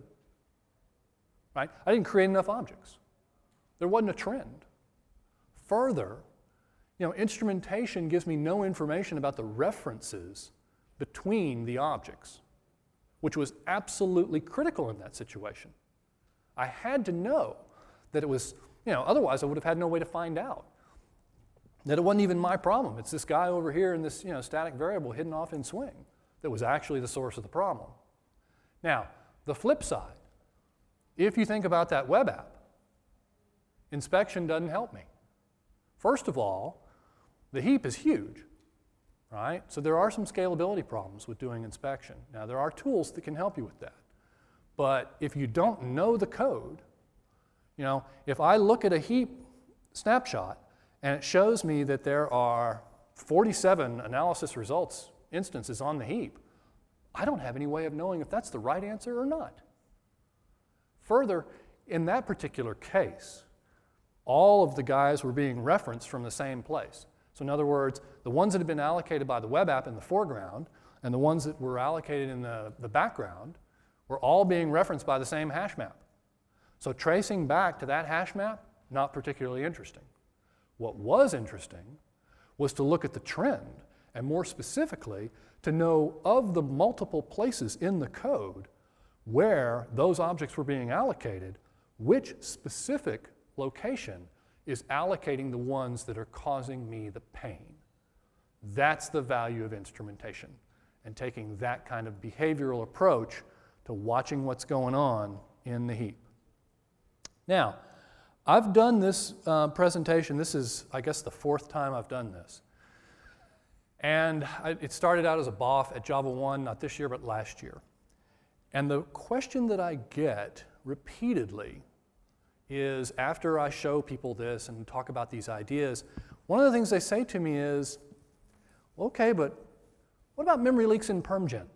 Right? I didn't create enough objects. There wasn't a trend. Further, you know, instrumentation gives me no information about the references between the objects, which was absolutely critical in that situation. I had to know that it was, you know, otherwise I would have had no way to find out that it wasn't even my problem. It's this guy over here in this, you know, static variable hidden off in swing that was actually the source of the problem. Now, the flip side, if you think about that web app, inspection doesn't help me. First of all, the heap is huge, right? So there are some scalability problems with doing inspection. Now, there are tools that can help you with that. But if you don't know the code, you know, if I look at a heap snapshot and it shows me that there are forty-seven analysis results instances on the heap, I don't have any way of knowing if that's the right answer or not. Further, in that particular case, all of the guys were being referenced from the same place. So in other words, the ones that had been allocated by the web app in the foreground and the ones that were allocated in the, the background were all being referenced by the same hash map. So tracing back to that hash map, not particularly interesting. What was interesting was to look at the trend, and more specifically, to know of the multiple places in the code where those objects were being allocated, which specific location is allocating the ones that are causing me the pain. That's the value of instrumentation, and taking that kind of behavioral approach to watching what's going on in the heap. Now, I've done this uh, presentation. This is, I guess, the fourth time I've done this. And I, it started out as a B O F at Java one, not this year, but last year. And the question that I get repeatedly is, after I show people this and talk about these ideas, one of the things they say to me is, okay, but what about memory leaks in PermGen?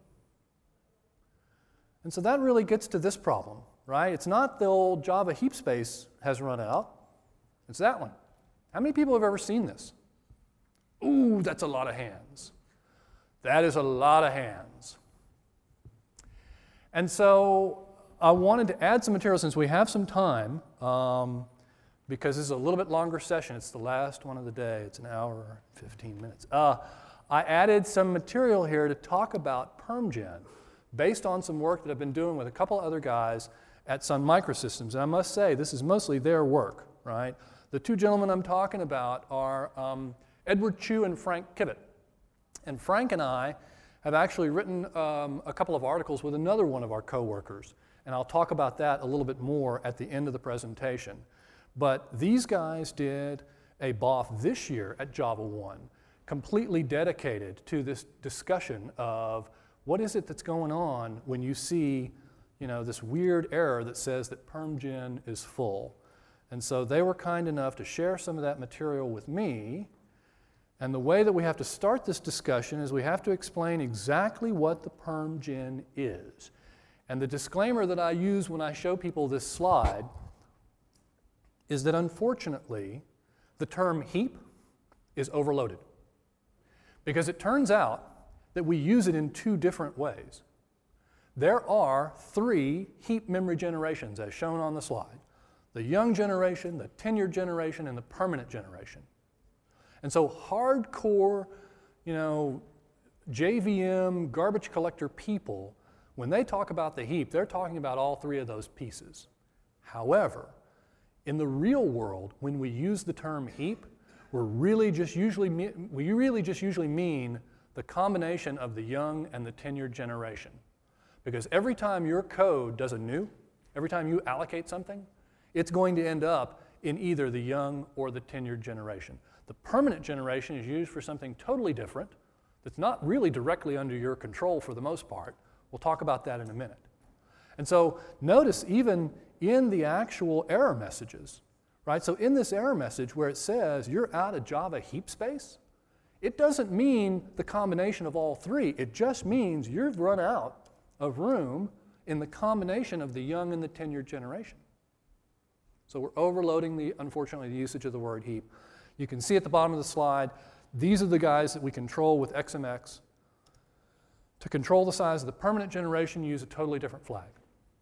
And so that really gets to this problem, right? It's not the old Java heap space has run out. It's that one. How many people have ever seen this? Ooh, that's a lot of hands. That is a lot of hands. And so I wanted to add some material since we have some time, um, because this is a little bit longer session. It's the last one of the day. It's an hour, fifteen minutes. Uh, I added some material here to talk about PermGen based on some work that I've been doing with a couple other guys at Sun Microsystems. And I must say, this is mostly their work, right? The two gentlemen I'm talking about are um, Edward Chu and Frank Kivett. And Frank and I have actually written um, a couple of articles with another one of our coworkers. And I'll talk about that a little bit more at the end of the presentation. But these guys did a B O F this year at Java one, completely dedicated to this discussion of what is it that's going on when you see, you know, this weird error that says that PermGen is full. And so they were kind enough to share some of that material with me. And the way that we have to start this discussion is we have to explain exactly what the PermGen is. And the disclaimer that I use when I show people this slide is that unfortunately, the term heap is overloaded. Because it turns out that we use it in two different ways. There are three heap memory generations as shown on the slide. The young generation, the tenured generation, and the permanent generation. And so hardcore, you know, J V M, garbage collector people, when they talk about the heap, they're talking about all three of those pieces. However, in the real world, when we use the term heap, we're really just usually we really just usually mean the combination of the young and the tenured generation. Because every time your code does a new, every time you allocate something, it's going to end up in either the young or the tenured generation. The permanent generation is used for something totally different that's not really directly under your control for the most part. We'll talk about that in a minute. And so notice even in the actual error messages, right? So in this error message where it says you're out of Java heap space, it doesn't mean the combination of all three. It just means you've run out of room in the combination of the young and the tenured generation. So we're overloading, the, unfortunately, the usage of the word heap. You can see at the bottom of the slide, these are the guys that we control with X M X. To control the size of the permanent generation, use a totally different flag.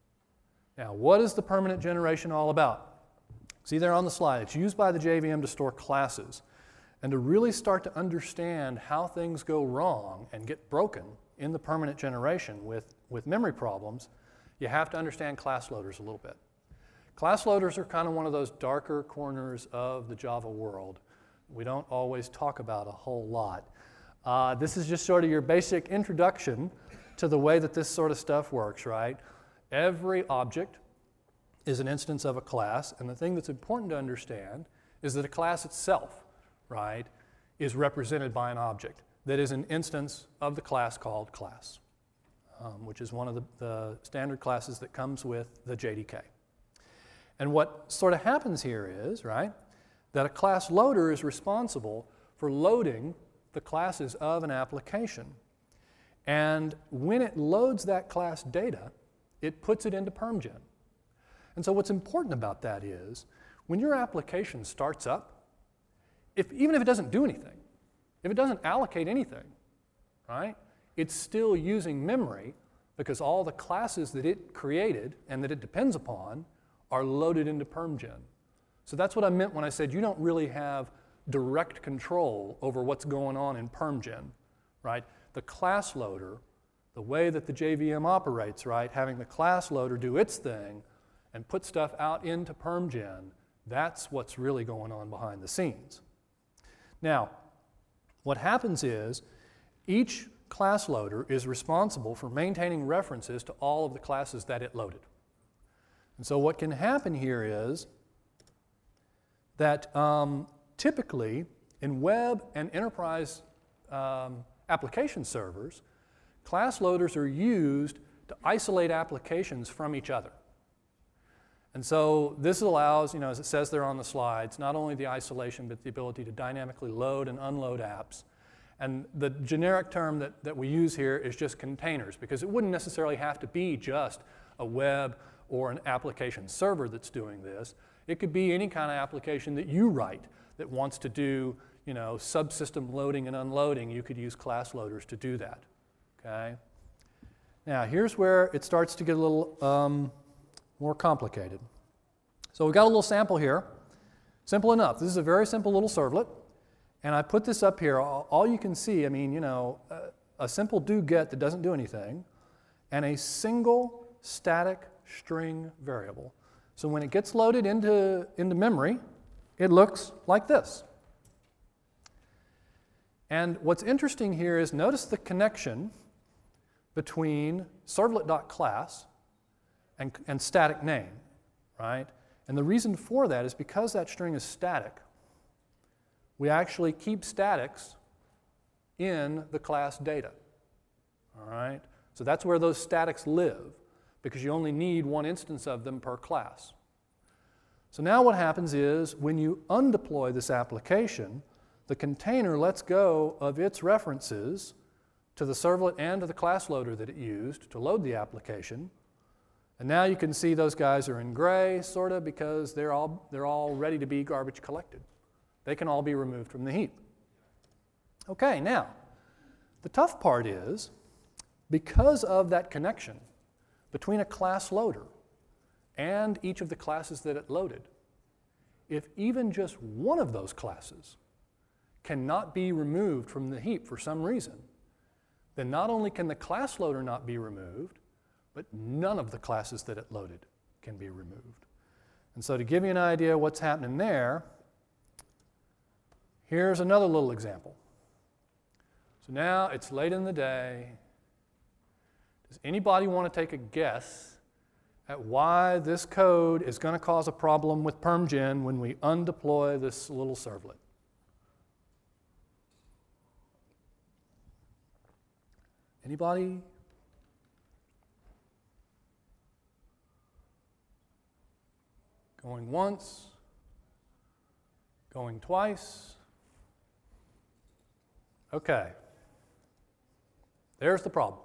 Now, what is the permanent generation all about? See there on the slide, it's used by the J V M to store classes. And to really start to understand how things go wrong and get broken in the permanent generation with, with memory problems, you have to understand class loaders a little bit. Class loaders are kind of one of those darker corners of the Java world. We don't always talk about a whole lot. Uh, this is just sort of your basic introduction to the way that this sort of stuff works, right? Every object is an instance of a class, and the thing that's important to understand is that a class itself, right, is represented by an object that is an instance of the class called class, um, which is one of the, the standard classes that comes with the J D K. And what sort of happens here is, right, that a class loader is responsible for loading the classes of an application. And when it loads that class data, it puts it into PermGen. And so what's important about that is, when your application starts up, if, even if it doesn't do anything, if it doesn't allocate anything, right, it's still using memory because all the classes that it created and that it depends upon are loaded into PermGen. So that's what I meant when I said you don't really have direct control over what's going on in PermGen, right? The class loader, the way that the J V M operates, right, having the class loader do its thing and put stuff out into PermGen, that's what's really going on behind the scenes. Now, what happens is each class loader is responsible for maintaining references to all of the classes that it loaded. And so what can happen here is that um, typically in web and enterprise um, application servers, class loaders are used to isolate applications from each other. And so this allows, you know, as it says there on the slides, not only the isolation, but the ability to dynamically load and unload apps. And the generic term that, that we use here is just containers, because it wouldn't necessarily have to be just a web or an application server that's doing this. It could be any kind of application that you write that wants to do, you know, subsystem loading and unloading, you could use class loaders to do that, okay? Now, here's where it starts to get a little um, more complicated. So we've got a little sample here. Simple enough. This is a very simple little servlet. And I put this up here. All, all you can see, I mean, you know, a, a simple do get that doesn't do anything, and a single static string variable. So when it gets loaded into, into memory, it looks like this. And what's interesting here is notice the connection between servlet.class and, and static name, right? And the reason for that is because that string is static, we actually keep statics in the class data, all right? So that's where those statics live, because you only need one instance of them per class. So now what happens is when you undeploy this application, the container lets go of its references to the servlet and to the class loader that it used to load the application. And now you can see those guys are in gray, sort of, because they're all, they're all ready to be garbage collected. They can all be removed from the heap. Okay, now, the tough part is, because of that connection between a class loader and each of the classes that it loaded, if even just one of those classes cannot be removed from the heap for some reason, then not only can the class loader not be removed, but none of the classes that it loaded can be removed. And so to give you an idea of what's happening there, here's another little example. So now it's late in the day. Does anybody want to take a guess at why this code is going to cause a problem with PermGen when we undeploy this little servlet? Anybody? Going once, going twice. Okay. There's the problem.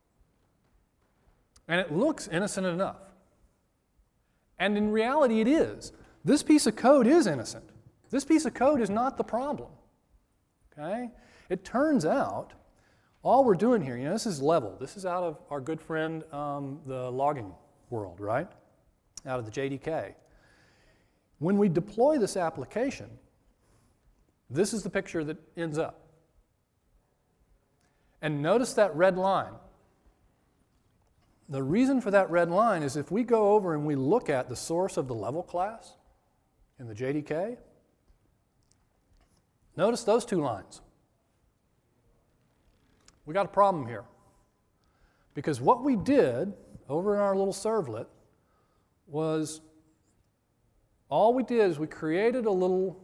And it looks innocent enough. And in reality, it is. This piece of code is innocent. This piece of code is not the problem. Okay? It turns out, all we're doing here, you know, this is level. This is out of our good friend, um, the logging world, right? Out of the J D K. When we deploy this application, this is the picture that ends up. And notice that red line. The reason for that red line is if we go over and we look at the source of the level class in the J D K, notice those two lines. We got a problem here. Because what we did over in our little servlet was all we did is we created a little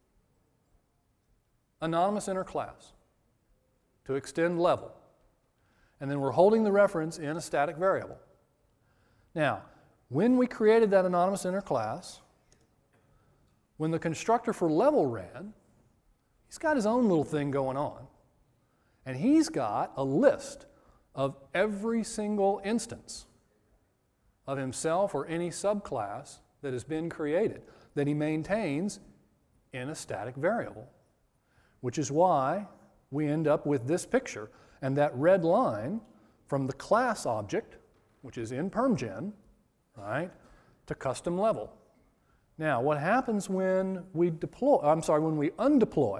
anonymous inner class to extend level. And then we're holding the reference in a static variable. Now, when we created that anonymous inner class, when the constructor for level ran, he's got his own little thing going on. And he's got a list of every single instance of himself or any subclass that has been created that he maintains in a static variable, which is why we end up with this picture. And that red line from the class object, which is in PermGen, right, to custom level. Now, what happens when we deploy, I'm sorry, when we undeploy?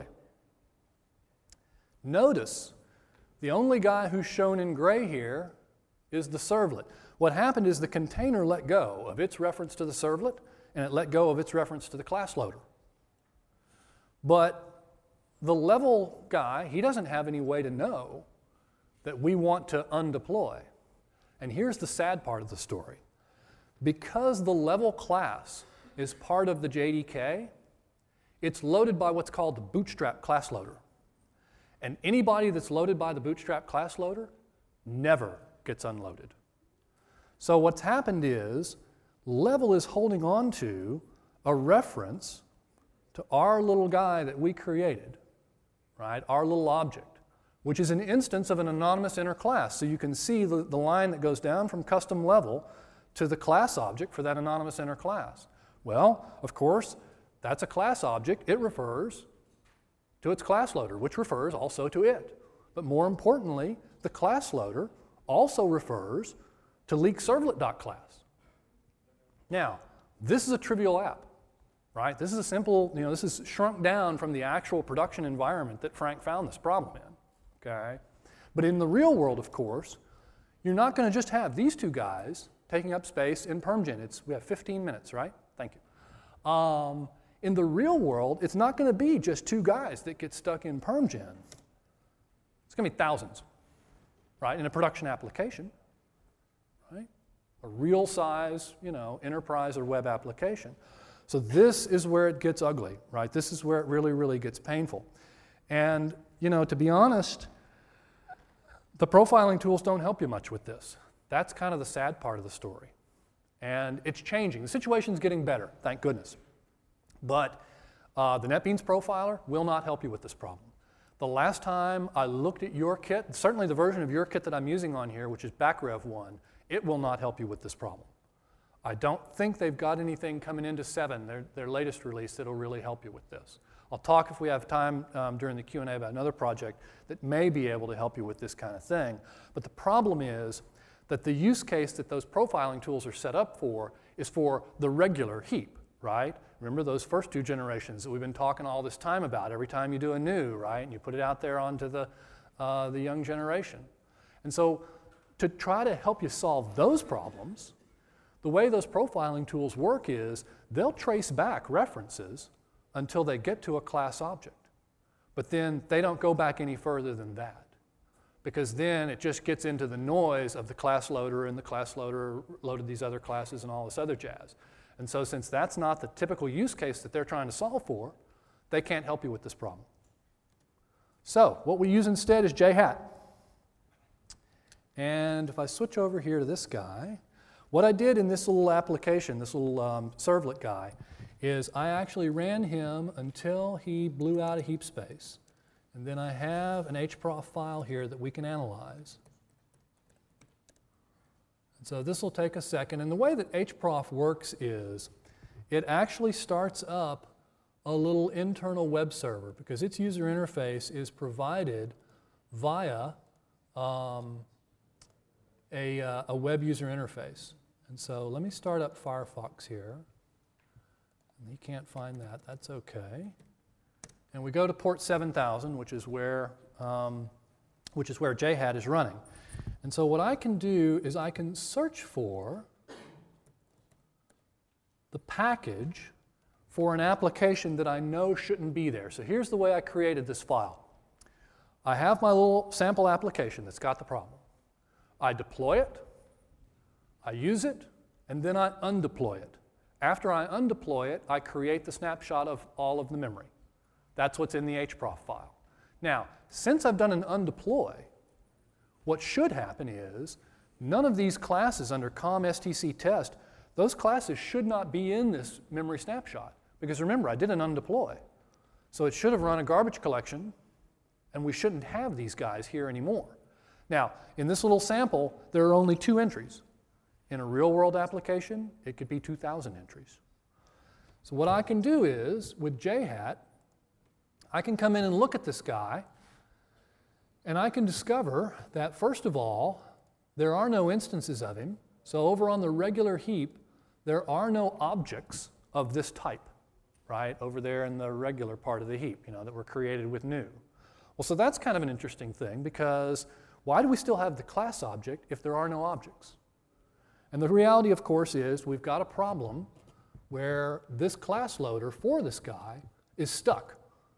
Notice the only guy who's shown in gray here is the servlet. What happened is the container let go of its reference to the servlet, and it let go of its reference to the class loader. But the level guy, he doesn't have any way to know that we want to undeploy. And here's the sad part of the story. Because the level class is part of the J D K, it's loaded by what's called the Bootstrap class loader. And anybody that's loaded by the Bootstrap class loader never gets unloaded. So what's happened is level is holding on to a reference to our little guy that we created, right? Our little object, which is an instance of an anonymous inner class. So you can see the, the line that goes down from custom level to the class object for that anonymous inner class. Well, of course, That's a class object. It refers to its class loader, which refers also to it. But more importantly, the class loader also refers to leak-servlet.class. Now, this is a trivial app, right? This is a simple, you know, this is shrunk down from the actual production environment that Frank found this problem in, okay? But in the real world, of course, you're not going to just have these two guys taking up space in PermGen. It's, we have fifteen minutes, right? Thank you. Um, in the real world, it's not going to be just two guys that get stuck in PermGen. It's going to be thousands, right, in a production application, right? A real size, you know, enterprise or web application. So this is where it gets ugly, right? This is where it really, really gets painful. And, you know, to be honest, the profiling tools don't help you much with this. That's kind of the sad part of the story. And it's changing. The situation's getting better, thank goodness. But uh, the NetBeans profiler will not help you with this problem. The last time I looked at your kit, certainly the version of your kit that I'm using on here, which is BackRev one, it will not help you with this problem. I don't think they've got anything coming into seven, their, their latest release, that'll really help you with this. I'll talk if we have time um, during the Q and A about another project that may be able to help you with this kind of thing. But the problem is that the use case that those profiling tools are set up for is for the regular heap, right? Remember those first two generations that we've been talking all this time about every time you do a new, right? And you put it out there onto the, uh, the young generation. And so to try to help you solve those problems, the way those profiling tools work is they'll trace back references until they get to a class object. But then they don't go back any further than that, because then it just gets into the noise of the class loader, and the class loader loaded these other classes and all this other jazz. And so since that's not the typical use case that they're trying to solve for, they can't help you with this problem. So what we use instead is J HAT. And if I switch over here to this guy, what I did in this little application, this little um, servlet guy, is I actually ran him until he blew out a heap space. And then I have an hprof file here that we can analyze. And so this will take a second. And the way that hprof works is it actually starts up a little internal web server, because its user interface is provided via um, a, uh, a web user interface. And so let me start up Firefox here. And you can't find that, that's okay. And we go to port seven thousand, which is where, um, which is where J HAT is running. And so what I can do is I can search for the package for an application that I know shouldn't be there. So here's the way I created this file. I have my little sample application that's got the problem. I deploy it, I use it, and then I undeploy it. After I undeploy it, I create the snapshot of all of the memory. That's what's in the hprof file. Now, since I've done an undeploy, what should happen is none of these classes under com_stc_test, those classes should not be in this memory snapshot. Because remember, I did an undeploy. So it should have run a garbage collection, and we shouldn't have these guys here anymore. Now, in this little sample, there are only two entries. In a real-world application, it could be two thousand entries. So what I can do is, with J HAT, I can come in and look at this guy, and I can discover that, first of all, there are no instances of him. So over on the regular heap, there are no objects of this type, right, over there in the regular part of the heap, you know, that were created with new. Well, so that's kind of an interesting thing, because why do we still have the class object if there are no objects? And the reality, of course, is we've got a problem where this class loader for this guy is stuck.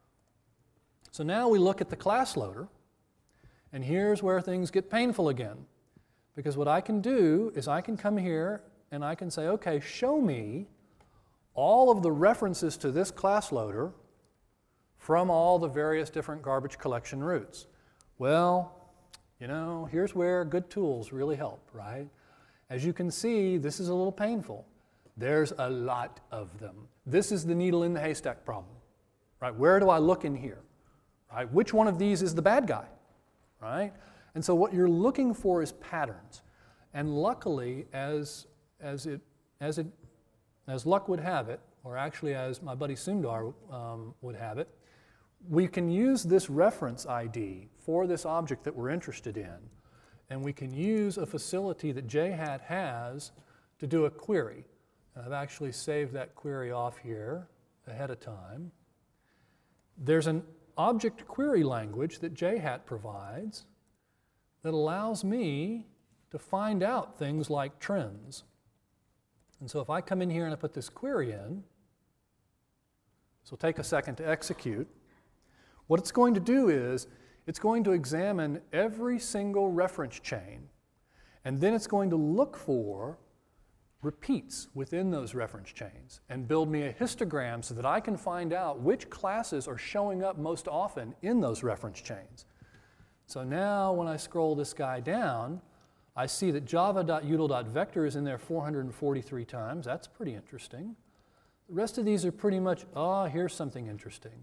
So now we look at the class loader, and here's where things get painful again. Because what I can do is I can come here and I can say, okay, show me all of the references to this class loader from all the various different garbage collection routes. Well, you know, here's where good tools really help, right? As you can see, this is a little painful. There's a lot of them. This is the needle in the haystack problem, right? Where do I look in here, right? Which one of these is the bad guy, right? And so what you're looking for is patterns. And luckily, as, as, it, as, it, as luck would have it, or actually as my buddy Sundar um, would have it, we can use this reference I D for this object that we're interested in, and we can use a facility that J HAT has to do a query. And I've actually saved that query off here ahead of time. There's an object query language that J HAT provides that allows me to find out things like trends. And so if I come in here and I put this query in, this will take a second to execute. What it's going to do is it's going to examine every single reference chain, and then it's going to look for repeats within those reference chains and build me a histogram so that I can find out which classes are showing up most often in those reference chains. So now when I scroll this guy down, I see that java.util.vector is in there four hundred forty-three times. That's pretty interesting. The rest of these are pretty much, oh, here's something interesting.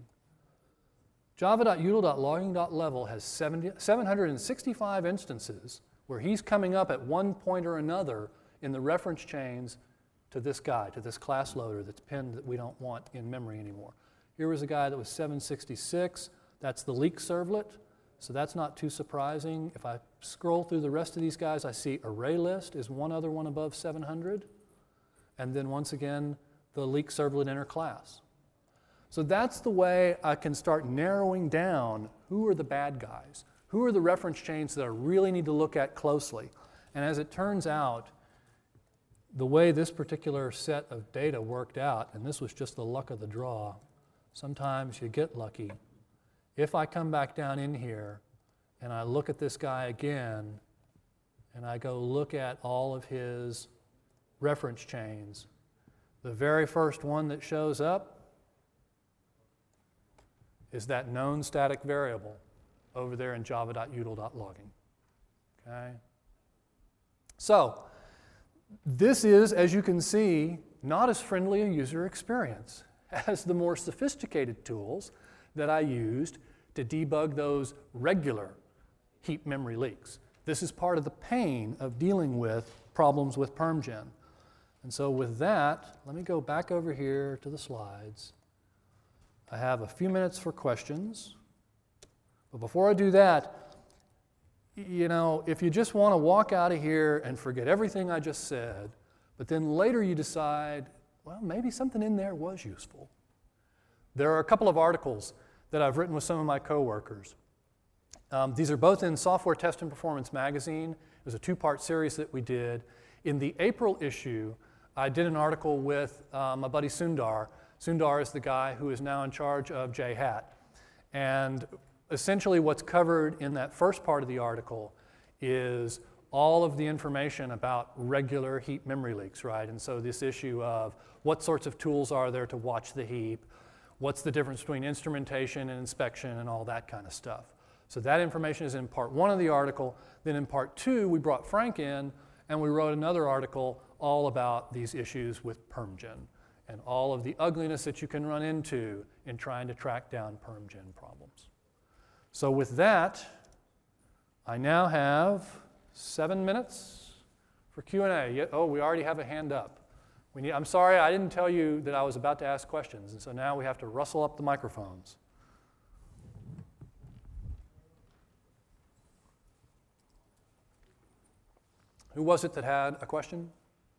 Java.util.logging.level has seven hundred sixty-five instances where he's coming up at one point or another in the reference chains to this guy, to this class loader that's pinned that we don't want in memory anymore. Here was a guy that was seven sixty-six. That's the leak servlet, so that's not too surprising. If I scroll through the rest of these guys, I see ArrayList is one other one above seven hundred, and then once again, the leak servlet inner class. So that's the way I can start narrowing down who are the bad guys, who are the reference chains that I really need to look at closely. And as it turns out, the way this particular set of data worked out, and this was just the luck of the draw, sometimes you get lucky. If I come back down in here and I look at this guy again, and I go look at all of his reference chains, the very first one that shows up is that known static variable over there in java.util.logging. Okay? So, this is, as you can see, not as friendly a user experience as the more sophisticated tools that I used to debug those regular heap memory leaks. This is part of the pain of dealing with problems with PermGen. And so with that, let me go back over here to the slides. I have a few minutes for questions. But before I do that, you know, if you just want to walk out of here and forget everything I just said, but then later you decide, well, maybe something in there was useful. There are a couple of articles that I've written with some of my coworkers. Um, these are both in Software Test and Performance magazine. It was a two-part series that we did. In the April issue, I did an article with uh, my buddy Sundar. Sundar is the guy who is now in charge of J HAT. And essentially what's covered in that first part of the article is all of the information about regular heap memory leaks, right? And so this issue of what sorts of tools are there to watch the heap, what's the difference between instrumentation and inspection and all that kind of stuff. So that information is in part one of the article. Then in part two, we brought Frank in and we wrote another article all about these issues with PermGen and all of the ugliness that you can run into in trying to track down PermGen problems. So with that, I now have seven minutes for Q and A. Oh, we already have a hand up. We need, I'm sorry, I didn't tell you that I was about to ask questions, and so now we have to rustle up the microphones. Who was it that had a question?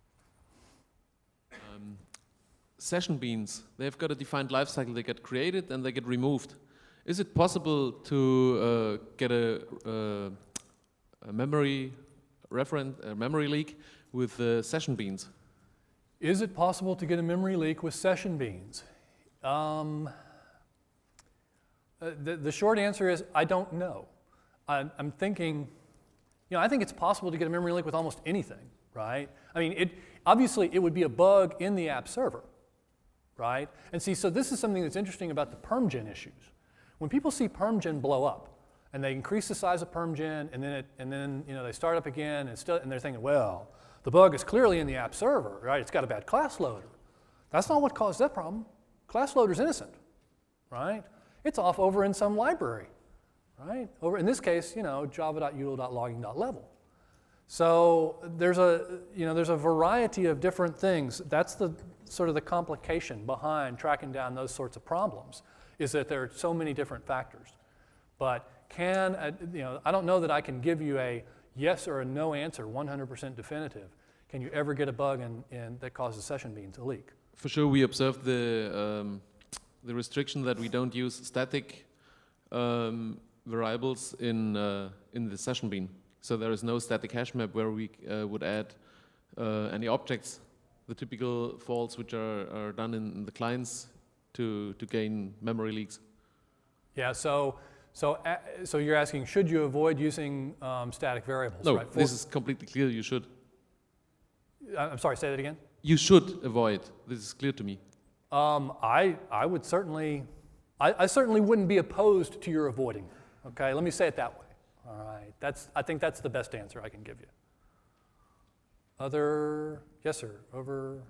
Um, session beans, they've got a defined lifecycle. They get created and they get removed. Is it possible to uh, get a, uh, a memory reference, a memory leak with uh, session beans? Is it possible to get a memory leak with session beans? Um, uh, the, the short answer is I don't know. I'm, I'm thinking, you know, I think it's possible to get a memory leak with almost anything, right? I mean, it, obviously it would be a bug in the app server, right? And see, so this is something that's interesting about the PermGen issues. When people see PermGen blow up, and they increase the size of PermGen, and then, it, and then you know, they start up again, and, still, and they're thinking, well, the bug is clearly in the app server, right? It's got a bad class loader. That's not what caused that problem. Class loader's innocent, right? It's off over in some library, right? Over in this case, you know, java.util.logging.level. So there's a, you know, there's a variety of different things. That's the, sort of the complication behind tracking down those sorts of problems, is that there are so many different factors. But can, uh, you know, I don't know that I can give you a yes or a no answer, one hundred percent definitive. Can you ever get a bug in, in, that causes session bean to leak? For sure, we observed the, um, the restriction that we don't use static um, variables in, uh, in the session bean. So there is no static hash map where we uh, would add uh, any objects, the typical faults which are, are done in, in the clients to, to gain memory leaks. Yeah, so, so, uh, so you're asking, should you avoid using um, static variables? No, right? this is completely clear, you should. I'm sorry, say that again? You should avoid, this is clear to me. Um, I, I would certainly, I, I certainly wouldn't be opposed to your avoiding, okay? Let me say it that way. All right, that's, I think that's the best answer I can give you. Other, yes sir, over.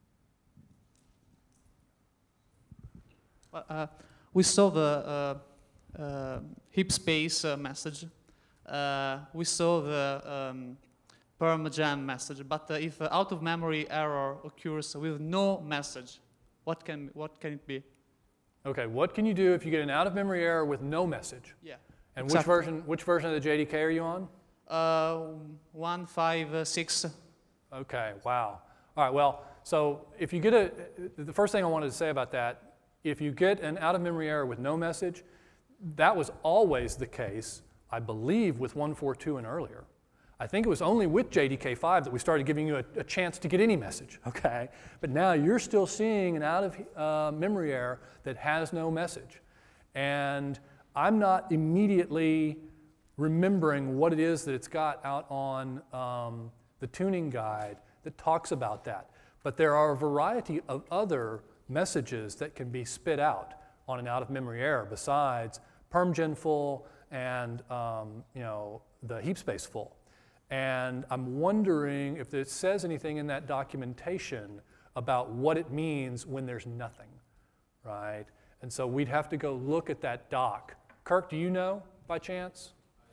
Well, uh, we saw the uh, uh, heap space uh, message. Uh, we saw the um, permajam message, but uh, if uh, out of memory error occurs with no message, what can, what can it be? Okay, what can you do if you get an out of memory error with no message? Yeah. And exactly. which version, which version of the J D K are you on? Uh, one, five, uh, six. Okay, wow. All right, well, so if you get a, the first thing I wanted to say about that, if you get an out of memory error with no message, that was always the case, I believe, with one four two and earlier. I think it was only with J D K five that we started giving you a, a chance to get any message, okay? But now you're still seeing an out of uh, memory error that has no message. And I'm not immediately remembering what it is that it's got out on um, the tuning guide that talks about that. But there are a variety of other messages that can be spit out on an out-of-memory error besides permgen full and um, you know, the heap space full. And I'm wondering if it says anything in that documentation about what it means when there's nothing, right? And so we'd have to go look at that doc. Kirk, do you know by chance?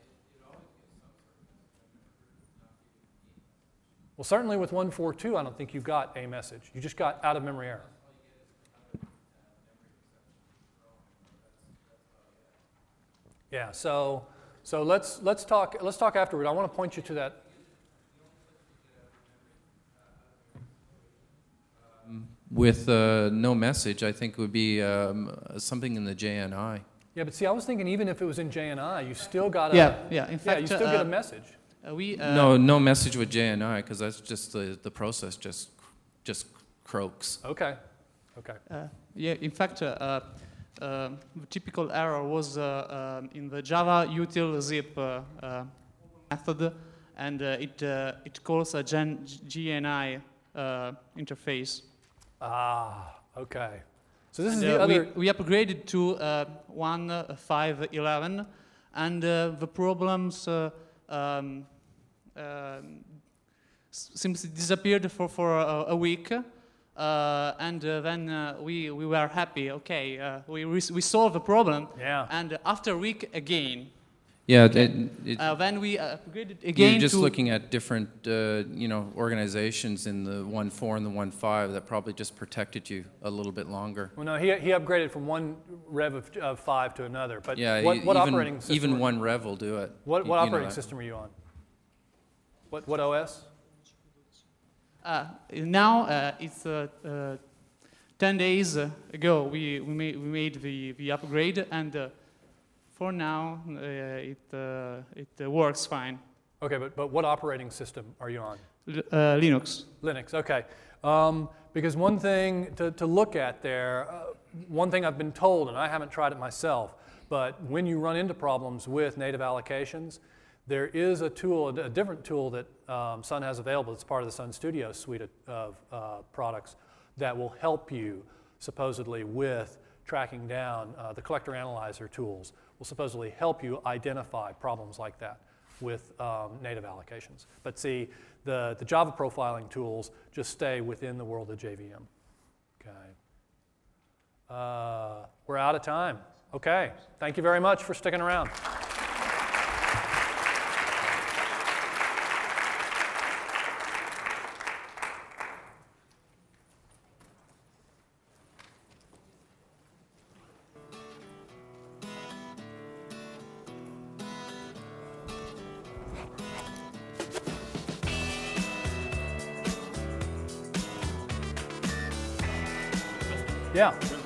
Well, certainly with one four two, I don't think you got a message. You just got out of memory error. Yeah, so so let's let's talk let's talk afterward. I want to point you to that. With uh, no message, I think would be um, something in the J N I. Yeah, but see, I was thinking even if it was in J N I, you still got a Yeah, yeah. In yeah, fact, you still uh, get a message. Uh, we uh, no, no message with J N I because that's just the the process just just croaks. Okay, okay. Uh, yeah, in fact, uh, uh, uh, the typical error was uh, um, in the Java util zip uh, uh, method, and uh, it uh, it calls a gen G N I uh, interface. Ah, okay. So this And, is the uh, other. we, we upgraded to uh, one five eleven, and uh, the problems uh, um, uh, seems disappeared for for a, a week. Uh, and uh, then uh, we, we were happy, okay, uh, we, we solved the problem, Yeah. and after a week again, Yeah, it, it, uh, then we uh, upgraded again you're just to looking at different, uh, you know, organizations in the one four and the one five that probably just protected you a little bit longer. Well, no, he, he upgraded from one rev of, of five to another. But Yeah, what, e- what even, operating system? even are- one rev will do it. What, You- what you know, operating I- system are you on? What, what O S? Uh, now uh, it's uh, uh, ten days ago we we made we made the the upgrade, and uh, for now uh, it uh, it uh, works fine. Okay, but, but what operating system are you on? L uh, Linux. Linux, okay. Um, because one thing to, to look at there, uh, one thing I've been told, and I haven't tried it myself, but when you run into problems with native allocations, there is a tool, a different tool that um, Sun has available. It's part of the Sun Studio suite of, of uh, products that will help you supposedly with tracking down uh, the collector analyzer tools will supposedly help you identify problems like that with um, native allocations. But see, the, the Java profiling tools just stay within the world of J V M. Okay. Uh, we're out of time. Okay. Thank you very much for sticking around. Yeah.